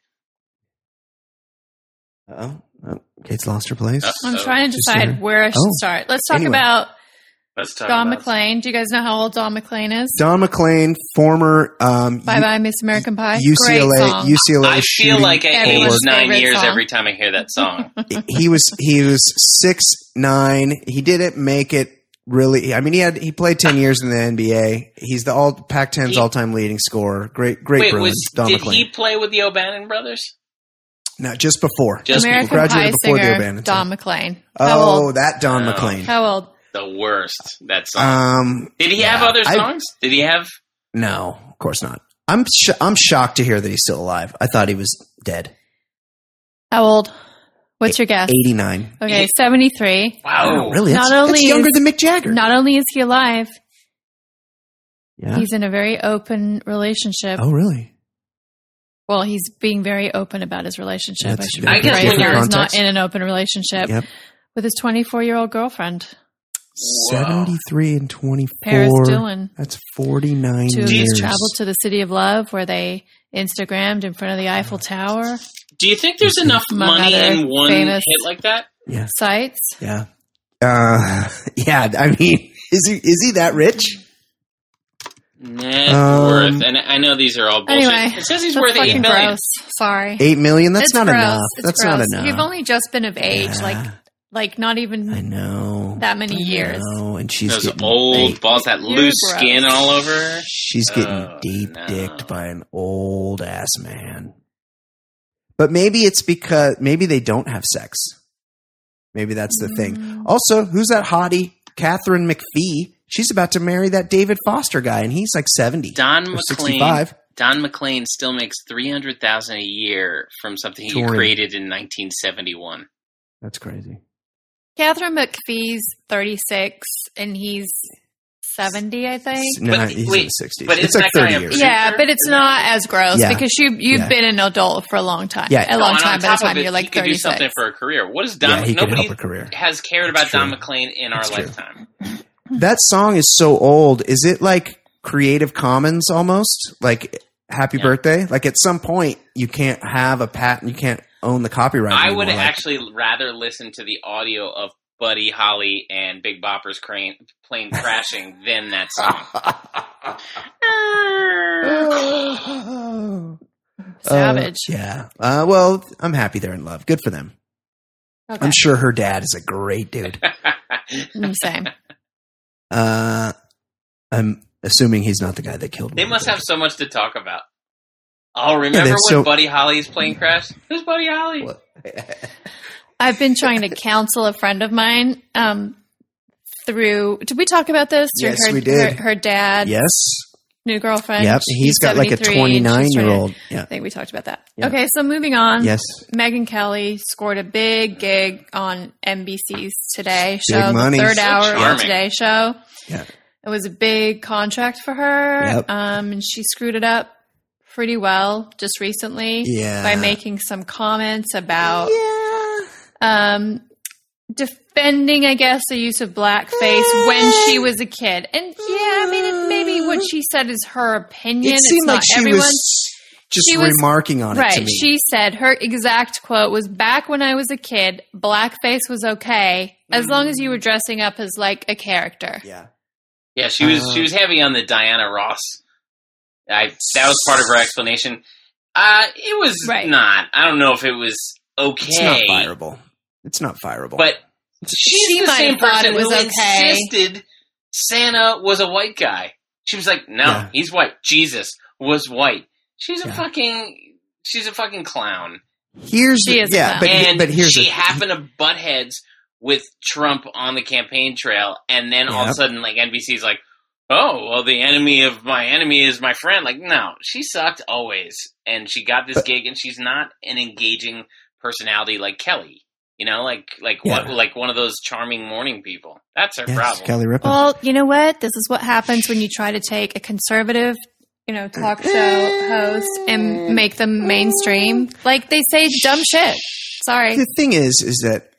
Oh, oh, Kate's lost her place. Uh, I'm so- trying to She's decide here. where I should Oh. start. Let's talk Anyway. about Let's talk Don about McLean. Do you guys know how old Don McLean is? Don McLean, former um, Bye Bye Miss American Pie. U C L Great A, song. U C L A. I feel shooting like I Everyone's aged nine favorite years song. every time I hear that song. he was he was six nine. He didn't make it really. I mean, he had he played ten years in the N B A. He's the all Pac ten's He- all time leading scorer. Great, great Wait, Bruin, was Don did McLean. he play with the O'Bannon brothers? No, just before. Just American graduated Pie before the singer O'Bannon Don time. McLean. How Oh, old? that Don Oh. McLean. How old? the worst. That song. Um, Did he yeah, have other I- songs? Did he have? no, of course not. I'm sh- I'm shocked to hear that he's still alive. I thought he was dead. How old? What's your guess? eighty nine. Okay, seventy-three. Wow, really? That's, Not only that's younger is- than Mick Jagger. Not only is he alive, yeah. he's in a very open relationship. Oh, really? Well, he's being very open about his relationship. That's I should very be good phrasing when that. you're- He's not context. in an open relationship Yep. with his twenty-four-year-old girlfriend, seventy-three and twenty-four. Paris Dillon. That's forty-nine Two of years. us traveled to the City of Love, where they Instagrammed in front of the Eiffel Tower Do you think there's enough Among money other in one famous- hit like that? Yeah. sites. Yeah. Uh, yeah. I mean, is he is he that rich? Net Um, worth, and I know these are all bullshit. Anyway, it says he's that's worth eight fucking million. gross. Sorry, Eight million? That's It's not gross. enough. It's That's gross. not enough. You've only just been of age, Yeah. like like not even I know. that many years. No, and she's Those getting old deep, balls, that You're loose gross. skin all over her. she's getting Oh, deep no. dicked by an old ass man. But maybe it's because maybe they don't have sex. Maybe that's the Mm. thing. Also, who's that hottie? Catherine McPhee. She's about to marry that David Foster guy, and he's like seventy. Don or McLean sixty-five. Don McLean still makes three hundred thousand dollars a year from something he Touring. created in nineteen seventy-one. That's crazy. Catherine McPhee's thirty-six, and he's seventy, I think. No, But- he's in wait, the sixties. but It's isn't like that guy thirty a years. producer? Yeah, but it's not as gross Yeah. because you you've Yeah. been an adult for a long time. Yeah. a No, long and time on by the top of time it, you're like he could do something thirty-six. for a career. What is Don? Yeah, he could Nobody help a career. has cared about It's Don true. McLean in our It's true. lifetime. That song is so old. Is it like Creative Commons almost? Like Happy Yeah. Birthday? Like at some point you can't have a patent, you can't own the copyright I anymore. would Like, actually rather listen to the audio of Buddy Holly and Big Bopper's crane, plane crashing than that song. Savage. Uh, yeah. Uh, well, I'm happy they're in love. Good for them. Okay. I'm sure her dad is a great dude. Mm, Same. Uh, I'm assuming he's not the guy that killed They me. must have so much to talk about. Oh, remember they're when so- Buddy Holly's plane crashed? Who's Buddy Holly? What? I've been trying to counsel a friend of mine um, through. Did we talk about this? Through Yes, her, we did. Her, her dad, Yes. new girlfriend. Yep. He's got like a seventy-three, and she's twenty-nine year old. twenty. Yeah. I think we talked about that. Yeah. Okay, so moving on. Yes. Megyn Kelly scored a big gig on N B C's Today Big show, money. the third So hour of the charming. Today Show. Yeah. It was a big contract for her, Yep. um, and she screwed it up pretty well just recently Yeah. by making some comments about Yeah. um, defending, I guess, the use of blackface when she was a kid. And yeah, I mean, it, maybe what she said is her opinion. It seemed it's like not she everyone's. was just She was- remarking on it to Right. me. She said her exact quote was, "Back when I was a kid, blackface was okay as long as you were dressing up as like a character." yeah. Yeah, she was Uh, she was heavy on the Diana Ross. I, that was part of her explanation. Uh, it was Right. not. I don't know if it was okay. It's not fireable. It's not fireable. But she's She the might same have thought person it was who okay. insisted Santa was a white guy. She was like, "No, Yeah. he's white. Jesus was white." She's a Yeah. fucking. She's a fucking clown. here's She the, is a yeah, clown. but, and but here's she the, happened to butt heads with Trump on the campaign trail, and then all of a Yep. sudden, like N B C's like, "Oh, well, the enemy of my enemy is my friend." Like, no, she sucked always, and she got this But- gig, and she's not an engaging personality like Kelly. You know, like like Yeah. what like one of those charming morning people. That's her yes, problem. Kelly Ripa. Well, you know what? This is what happens when you try to take a conservative, you know, talk show host and make them mainstream. Like they say dumb shit. Sorry. The thing is, is that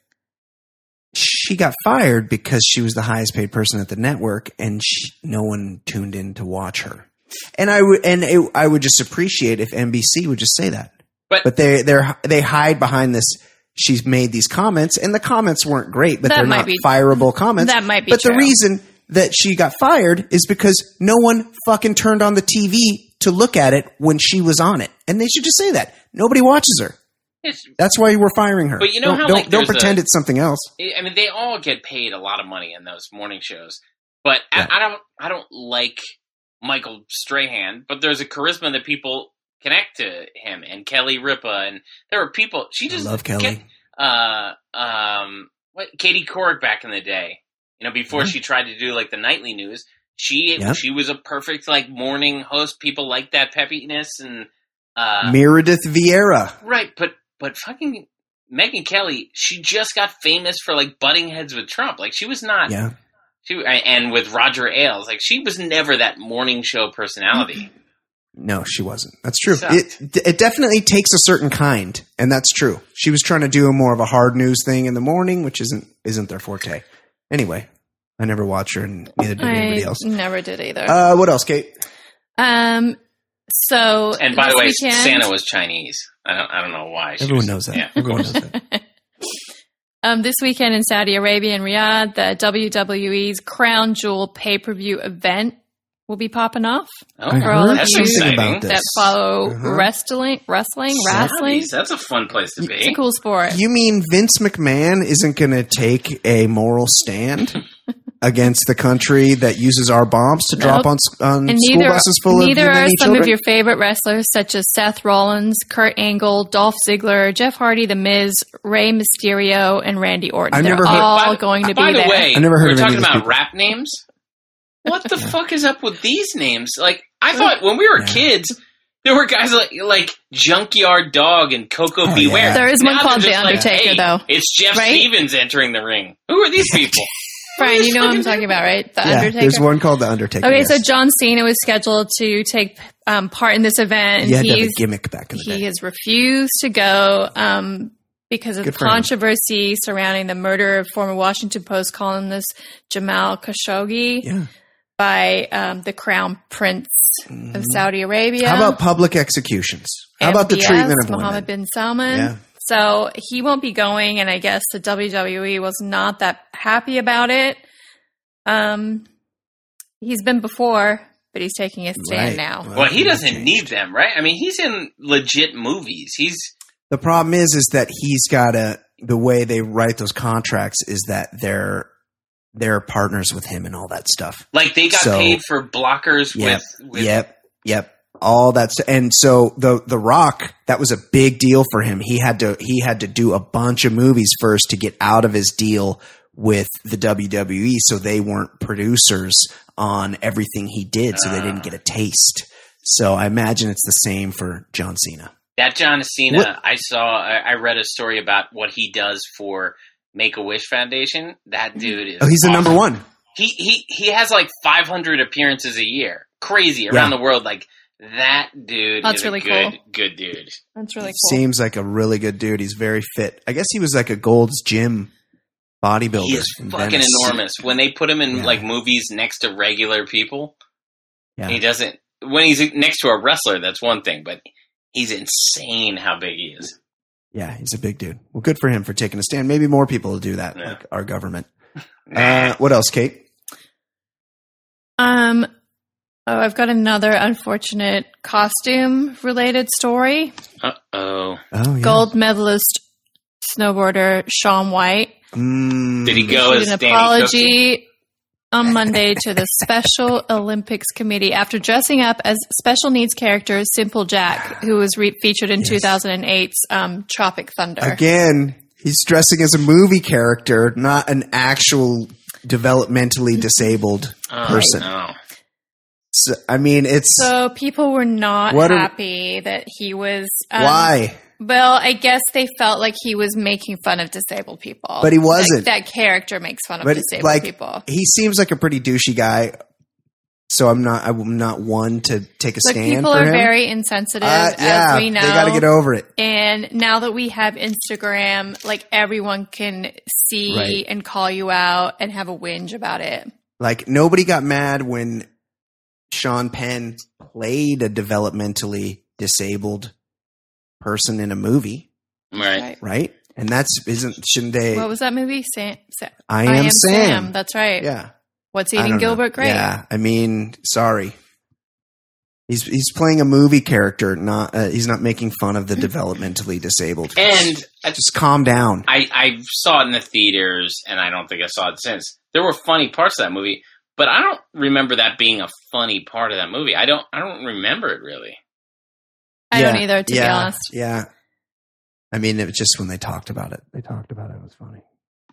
she got fired because she was the highest paid person at the network, and she, no one tuned in to watch her. And I would, and it, I would just appreciate if N B C would just say that. But- but they they they hide behind this. She's made these comments, and the comments weren't great, but That they're might not be- fireable comments. that might be But the true. reason that she got fired is because no one fucking turned on the T V to look at it when she was on it, and they should just say that nobody watches her. It's- That's why we're firing her. But you know don't, how, don't, like, don't there's pretend a- it's something else. I mean, they all get paid a lot of money in those morning shows, but Yeah. I, I don't. I don't like Michael Strahan, but there's a charisma that people connect to him, and Kelly Ripa, and there are people. She I just love Kelly. get- uh, um, what Katie Couric back in the day, you know, before Yeah. she tried to do like the nightly news. She Yeah. she was a perfect like morning host. People like that peppiness and uh, Meredith Vieira. right, but but fucking Megyn Kelly, she just got famous for like butting heads with Trump. Like she was not. Yeah. She and with Roger Ailes, like she was never that morning show personality. No, she wasn't. That's true. Sucked. It it definitely takes a certain kind, and that's true. She was trying to do a more of a hard news thing in the morning, which isn't isn't their forte. Anyway, I never watch her, and neither did anybody I else. never did either. Uh, what else, Kate? um. So And by this the way, weekend, Santa was Chinese. I don't I don't know why. She Everyone was- knows that. Yeah. Everyone knows that. Um, this weekend in Saudi Arabia and Riyadh, the W W E's Crown Jewel pay per view event will be popping off Oh, I for all of heard that's you something exciting. about this. that follow Uh-huh. wrestling, wrestling, wrestling. Saudis, that's a fun place to It's a be. cool sport. You mean Vince McMahon isn't going to take a moral stand against the country that uses our bombs to drop Nope. on s- on and school neither, buses full neither of are Yemeni some children? of your favorite wrestlers, such as Seth Rollins, Kurt Angle, Dolph Ziggler, Jeff Hardy, The Miz, Rey Mysterio, and Randy Orton. I've They're never heard- all By- going to by be the there. way, I've never heard we're of any talking of these about people. rap names. What the fuck is up with these names? Like, I thought when we were Yeah. kids, There were guys like like Junkyard Dog and Coco Oh, Beware. yeah. There is one Now called they're The just like, Undertaker, hey, though. It's Jeff Right? Stevens entering the ring. Who are these people? Brian, you know what I'm talking about, right? The Yeah, Undertaker. there's one called The Undertaker. Okay, yes. so John Cena was scheduled to take um, part in this event, and He had to have a he's gimmick back in the he day. has refused to go um, because of Good the for him. controversy surrounding the murder of former Washington Post columnist Jamal Khashoggi Yeah. by um, the Crown Prince of Saudi Arabia. How about public executions? How about the M B S, treatment of Mohammed women? bin Salman? Yeah. So he won't be going, and I guess the W W E was not that happy about it. Um, he's been before, but he's taking a stand Right. now. Well, Well, he that doesn't changed. need them, right? I mean, he's in legit movies. He's The problem is, is that he's got to. The way they write those contracts is that they're they're partners with him and all that stuff. like they got So- paid for blockers Yep. with, with Yep. Yep. All that's and so the the Rock, that was a big deal for him. He had to he had to do a bunch of movies first to get out of his deal with the W W E, so they weren't producers on everything he did, so they didn't get a taste. So I imagine it's the same for John Cena. that John Cena. What- I saw. I, I read a story about what he does for Make a Wish Foundation. That dude is. Oh, he's the awesome. number one. He he he has like five hundred appearances a year. Crazy around Yeah. the world. Like that dude. That's is really a good, cool. Good dude. That's really cool. Seems like a really good dude. He's very fit. I guess he was like a Gold's Gym bodybuilder. He is in fucking Venice. enormous. When they put him in Yeah. like movies next to regular people, Yeah. he doesn't. When he's next to a wrestler, that's one thing. But he's insane how big he is. Yeah, he's a big dude. Well, good for him for taking a stand. Maybe more people will do that, Yeah. like our government. Uh, what else, Kate? Um, oh, I've got another unfortunate costume-related story. Uh oh. Oh, yeah. Gold medalist snowboarder Shaun White Mm, Did he go as issued an Danny apology on Monday to the Special Olympics Committee after dressing up as special needs character Simple Jack, who was re- featured in Yes. two thousand eight's um, Tropic Thunder. Again, he's dressing as a movie character, not an actual developmentally disabled Oh, person. no. So, I mean, it's So people were not What are- happy that he was. Um, why? Well, I guess they felt like he was making fun of disabled people. But he wasn't. Like, that character makes fun of But disabled like, people. he seems like a pretty douchey guy. So I'm not. I'm not one to take a Look, stand people for are him. very insensitive, Uh, yeah, as we know. they got to get over it. And now that we have Instagram, like everyone can see Right. and call you out and have a whinge about it. Like nobody got mad when Sean Penn played a developmentally disabled person in a movie, Right. right? And that's isn't shouldn't they? What was that movie? Sam. Sam. I Am Sam. That's right. Yeah, What's I Eating don't know. Gilbert Grape? Yeah, I mean, sorry. He's he's playing a movie character, not uh, he's not making fun of the developmentally disabled. And I, Just calm down. I, I saw it in the theaters, and I don't think I saw it since. There were funny parts of that movie, but I don't remember that being a funny part of that movie. I don't. I don't remember it really. I Yeah, don't either, to yeah, be honest. Yeah. I mean, it was just when they talked about it. They talked about it. It was funny.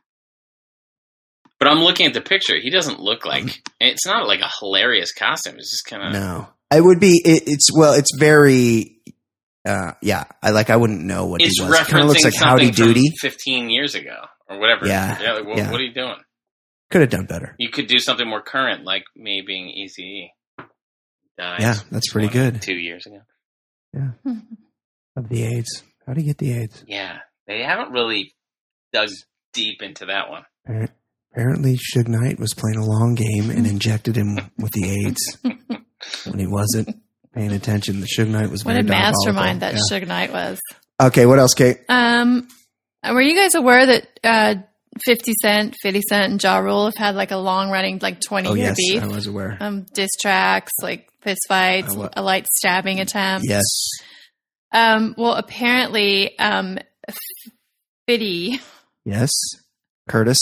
But I'm looking at the picture. He doesn't look like. It's not like a hilarious costume. It's just kind of. No, it would be. It, it's well, it's very. Uh, yeah, I like. I wouldn't know what It's he was. Kind of looks referencing like Howdy something from Doody. fifteen years ago or whatever. Yeah, Yeah. Like, what, yeah. what are you doing? Could have done better. You could do something more current, like me being Eazy-E. Died Yeah, that's pretty good. Two years ago. Yeah, of the AIDS. How do you get the AIDS? Yeah, they haven't really dug deep into that one. Appar- Apparently, Suge Knight was playing a long game and injected him with the AIDS when he wasn't paying attention. The Suge Knight was What very a diabolical. mastermind that Yeah. Suge Knight was. Okay, what else, Kate? Um, were you guys aware that uh, fifty Cent, fifty Cent, and Ja Rule have had like a long running, like twenty Oh year yes, beef? I was aware. Um, diss tracks, like fist fights, I wa- a light stabbing attempt. Yes. Um, well, apparently, um, fifty Yes. Curtis.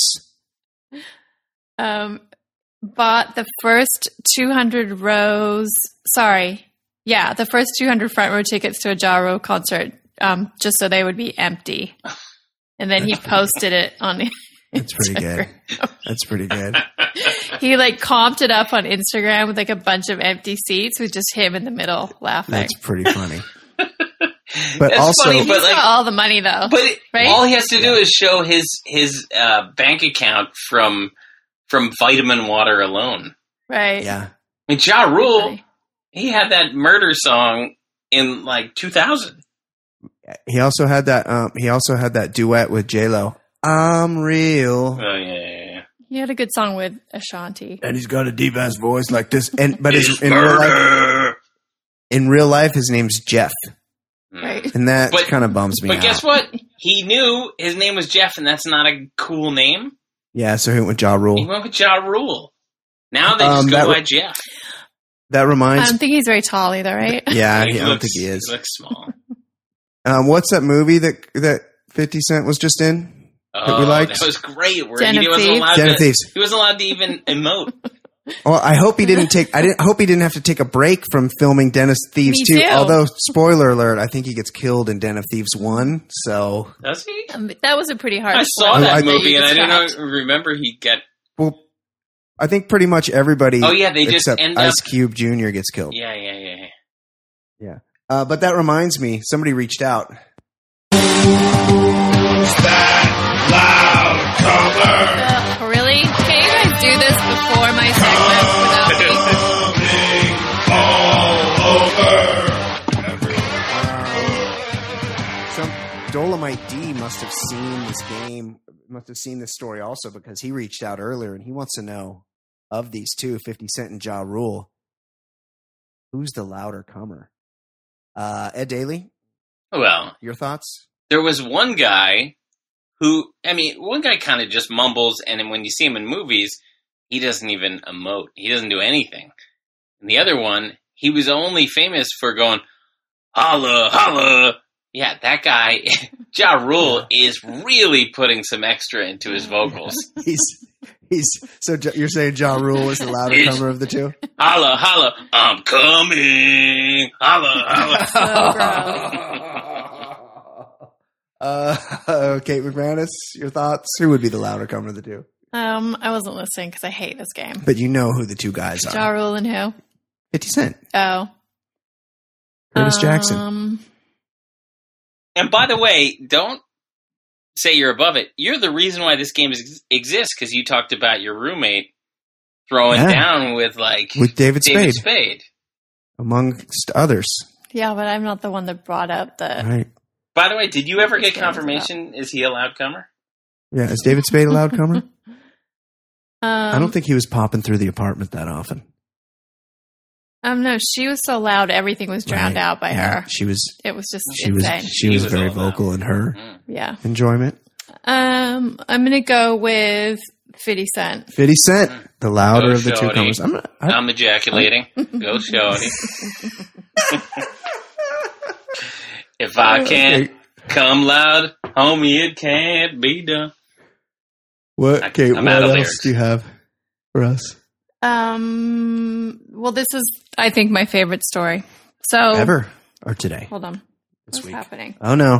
um, bought the first two hundred rows. Sorry. Yeah, the first two hundred front row tickets to a Ja Rule concert, um, just so they would be empty. And then he posted it on That's pretty good. That's pretty good. he like comped it up on Instagram with like a bunch of empty seats with just him in the middle laughing. That's pretty funny. But That's also, funny, He's but like, got all the money though. but it, right? all he has to do is show his his uh, bank account from from vitamin water alone. right. yeah, I mean, Ja Rule, Funny. he had that murder song in like two thousand. he also had that. Um, he also had that duet with J Lo. I'm real, Oh yeah, yeah, yeah. He had a good song with Ashanti. and he's got a deep ass voice like this. And but his, It's in real life, murder. in real life, his name's Jeff, Mm. Right. and that But- kind of bums me But out. guess what? He knew his name was Jeff, and that's not a cool name. Yeah, so he went with Ja He Rule. went with Ja Rule. Now they Um, just go that by re- Jeff. That I reminds. don't think he's very tall either, right? Yeah, I He don't looks- think he is. He looks small. Um, what's that movie that that Fifty Cent was just in? Oh, we liked? that was great. Where Den he of wasn't Thieves. allowed Den to. of Thieves. He wasn't allowed to even emote. Well, I hope he didn't take. I didn't I hope he didn't have to take a break from filming Den of Thieves Me two. too. Although, spoiler alert, I think he gets killed in Den of Thieves one. So, Does he? Um, that was a pretty hard. I saw one that I- movie, you and I didn't described. know, remember he got. well, I think pretty much everybody. Oh, yeah, they just except end Ice up- Cube Junior gets killed. Yeah, yeah, yeah. yeah. Uh, but that reminds me, somebody reached out. That loud comer. Uh, really? Can you guys do this before my segment without me? Coming all over. Some Dolomite D must have seen this game, must have seen this story also because he reached out earlier and he wants to know of these two, fifty Cent and Ja Rule, who's the louder comer? Uh, Ed Daly, Well, your thoughts? there was one guy who, I mean, one guy kind of just mumbles, and then when you see him in movies, he doesn't even emote. He doesn't do anything. And the other one, he was only famous for going, holla, holla. Yeah, that guy, Ja Rule, is really putting some extra into his vocals. He's he's so Ja- you're saying Ja Rule is the louder He's- comer of the two? Holla, holla, I'm coming. Holla, holla. Uh, Kate McManus, your thoughts? Who would be the louder comer of the two? Um, I wasn't listening because I hate this game. But you know who the two guys Ja are. Rule and who? fifty Cent, Oh, Curtis Jackson. Um, And by the way, don't say you're above it. You're the reason why this game is, exists because you talked about your roommate throwing Yeah. down with like With David David Spade, Spade. amongst others. yeah, but I'm not the one that brought up the. Right. By the way, did you ever This get game is confirmation? Is he a loud comer? Yeah, is David Spade a loud comer? Um, I don't think he was popping through the apartment that often. Um, no, she was so loud, everything was drowned Right. out by Yeah, her. She was It was just she was insane. she was She was very all loud. vocal in her Mm. yeah. enjoyment. Um, I'm gonna go with fifty Cent. fifty Cent, the louder Go of the two shorty. comers. I'm not, I, I'm ejaculating. Go, shorty. If I can't come loud, homie, it can't be done. what, I- Kate? I'm what out of else lyrics. do you have for us? Um, well, this is, I think, my favorite story. So, Ever or today? hold on, This what's week? happening? Oh no!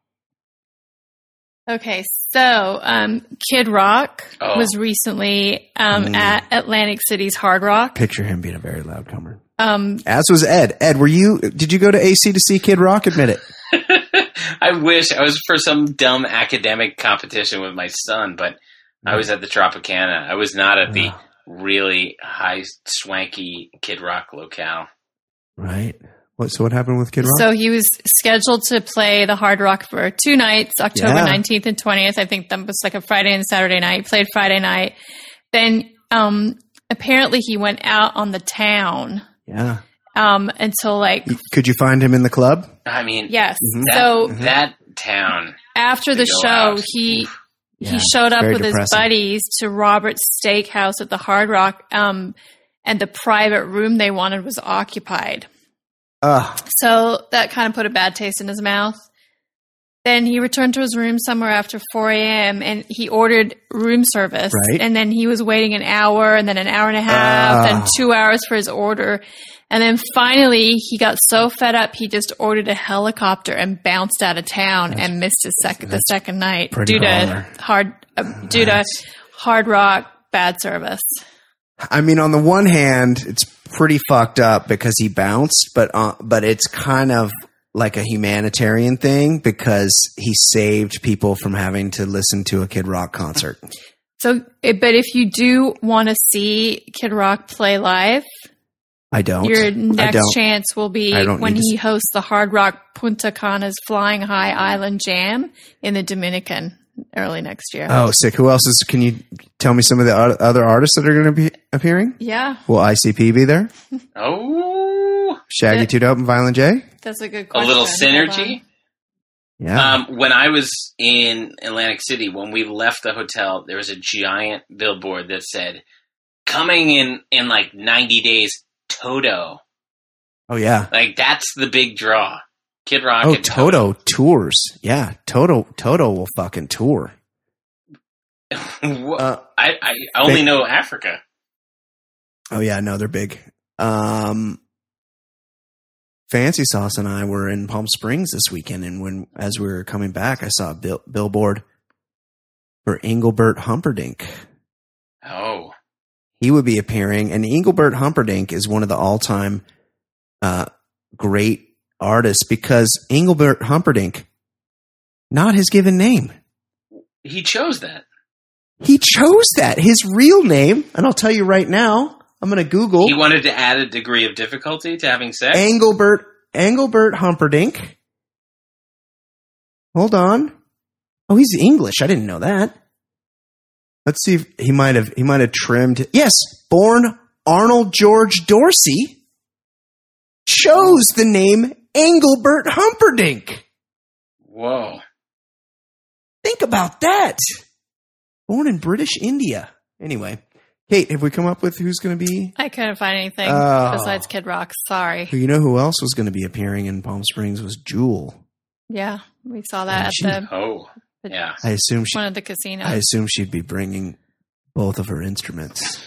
Okay, so um, Kid Rock Oh. was recently um, Mm. at Atlantic City's Hard Rock. Picture him being a very loud comer. Um, As was Ed. Ed, were you? Did you go to A C to see Kid Rock? Admit it. I wish I was for some dumb academic competition with my son, but I was at the Tropicana. I was not at the Oh. really high, swanky Kid Rock locale. Right. What? So what happened with Kid Rock? So he was scheduled to play the Hard Rock for two nights, October Yeah. nineteenth and twentieth. I think that was like a Friday and Saturday night. He played Friday night. Then um, apparently he went out on the town yeah. um, until like, Could you find him in the club? I mean, yes. that, So that town. after the to go show, out. he Yeah, he showed up very with his depressing. buddies to Robert's Steakhouse at the Hard Rock, um, and the private room they wanted was occupied. Ugh. So that kind of put a bad taste in his mouth. Then he returned to his room somewhere after four a.m. and he ordered room service. Right. And then he was waiting an hour and then an hour and a half, Ah. then two hours for his order. And then finally he got so fed up he just ordered a helicopter and bounced out of town and missed his second the second night pretty due baller. to hard uh, due to That's- Hard Rock bad service. I mean, on the one hand, it's pretty fucked up because he bounced, but uh, but it's kind of like a humanitarian thing because he saved people from having to listen to a Kid Rock concert. So, but if you do want to see Kid Rock play live, I don't. Your I next don't. chance will be when he hosts the Hard Rock Punta Cana's Flying High Island Jam in the Dominican early next year. Oh, sick. Who else is, can you tell me some of the other artists that are going to be appearing? Yeah. Will I C P be there? Oh. Shaggy That- Two Dope and Violent J? That's a good A question. little Hold synergy. on. Yeah. Um, when I was in Atlantic City, when we left the hotel, there was a giant billboard that said, coming in, in like ninety days, Toto. oh, yeah. Like, that's the big draw. Kid Rock Oh, and Toto tours. Yeah. Toto, Toto will fucking tour. Wha- Uh, I, I only they- know Africa. Oh, yeah. No, they're big. Um, Fancy Sauce and I were in Palm Springs this weekend, and when as we were coming back, I saw a bill- billboard for Engelbert Humperdinck. Oh. He would be appearing, and Engelbert Humperdinck is one of the all-time uh, great artists because Engelbert Humperdinck, not his given name. He chose that. He chose that, his real name, and I'll tell you right now, I'm going to Google He wanted to add a degree of difficulty to having sex. Engelbert Engelbert Humperdinck. Hold on. Oh, he's English. I didn't know that. Let's see if he might have he might have trimmed. Yes, born Arnold George Dorsey, chose the name Engelbert Humperdinck. Whoa. Think about that. Born in British India. Anyway, Kate, have we come up with who's going to be? I couldn't find anything Oh. besides Kid Rock. Sorry. You know who else was going to be appearing in Palm Springs was Jewel. Yeah, we saw that at she- the, Oh. the Yeah. I assume she. one of the casinos. I assume she'd be bringing both of her instruments.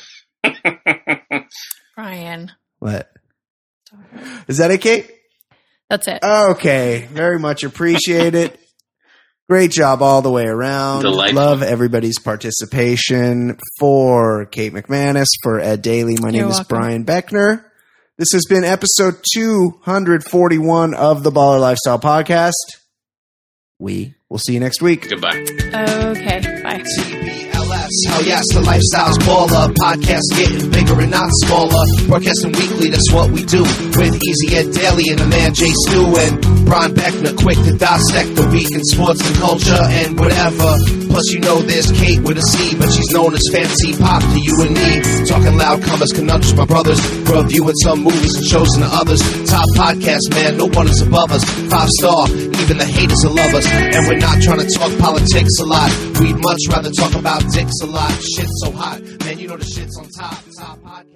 Brian. What? Is that it, Kate? That's it. Okay. Very much appreciate it. Great job all the way around. Delightful. Love everybody's participation. For Kate McManus, for Ed Daly, my name You're is welcome. Brian Beckner. This has been episode two forty-one of the Baller Lifestyle Podcast. We will see you next week. Goodbye. Okay, bye. T B L S, hell yes, the lifestyle's baller. Podcast getting bigger and not smaller. Broadcasting weekly, that's what we do. With Easy Ed Daily and the man Jay Stu and Brian Beckner, quick to dissect the week in sports and culture and whatever. Plus, you know there's Kate with a C, but she's known as Fancy Pop to you and me. Talking loud comers, conundrums, my brothers. Reviewing some movies and shows and the others. Top podcast, man, no one is above us. Five star, even the haters will love us. And we're not trying to talk politics a lot. We'd much rather talk about dicks a lot. Shit's so hot, man, you know the shit's on top. Top podcast.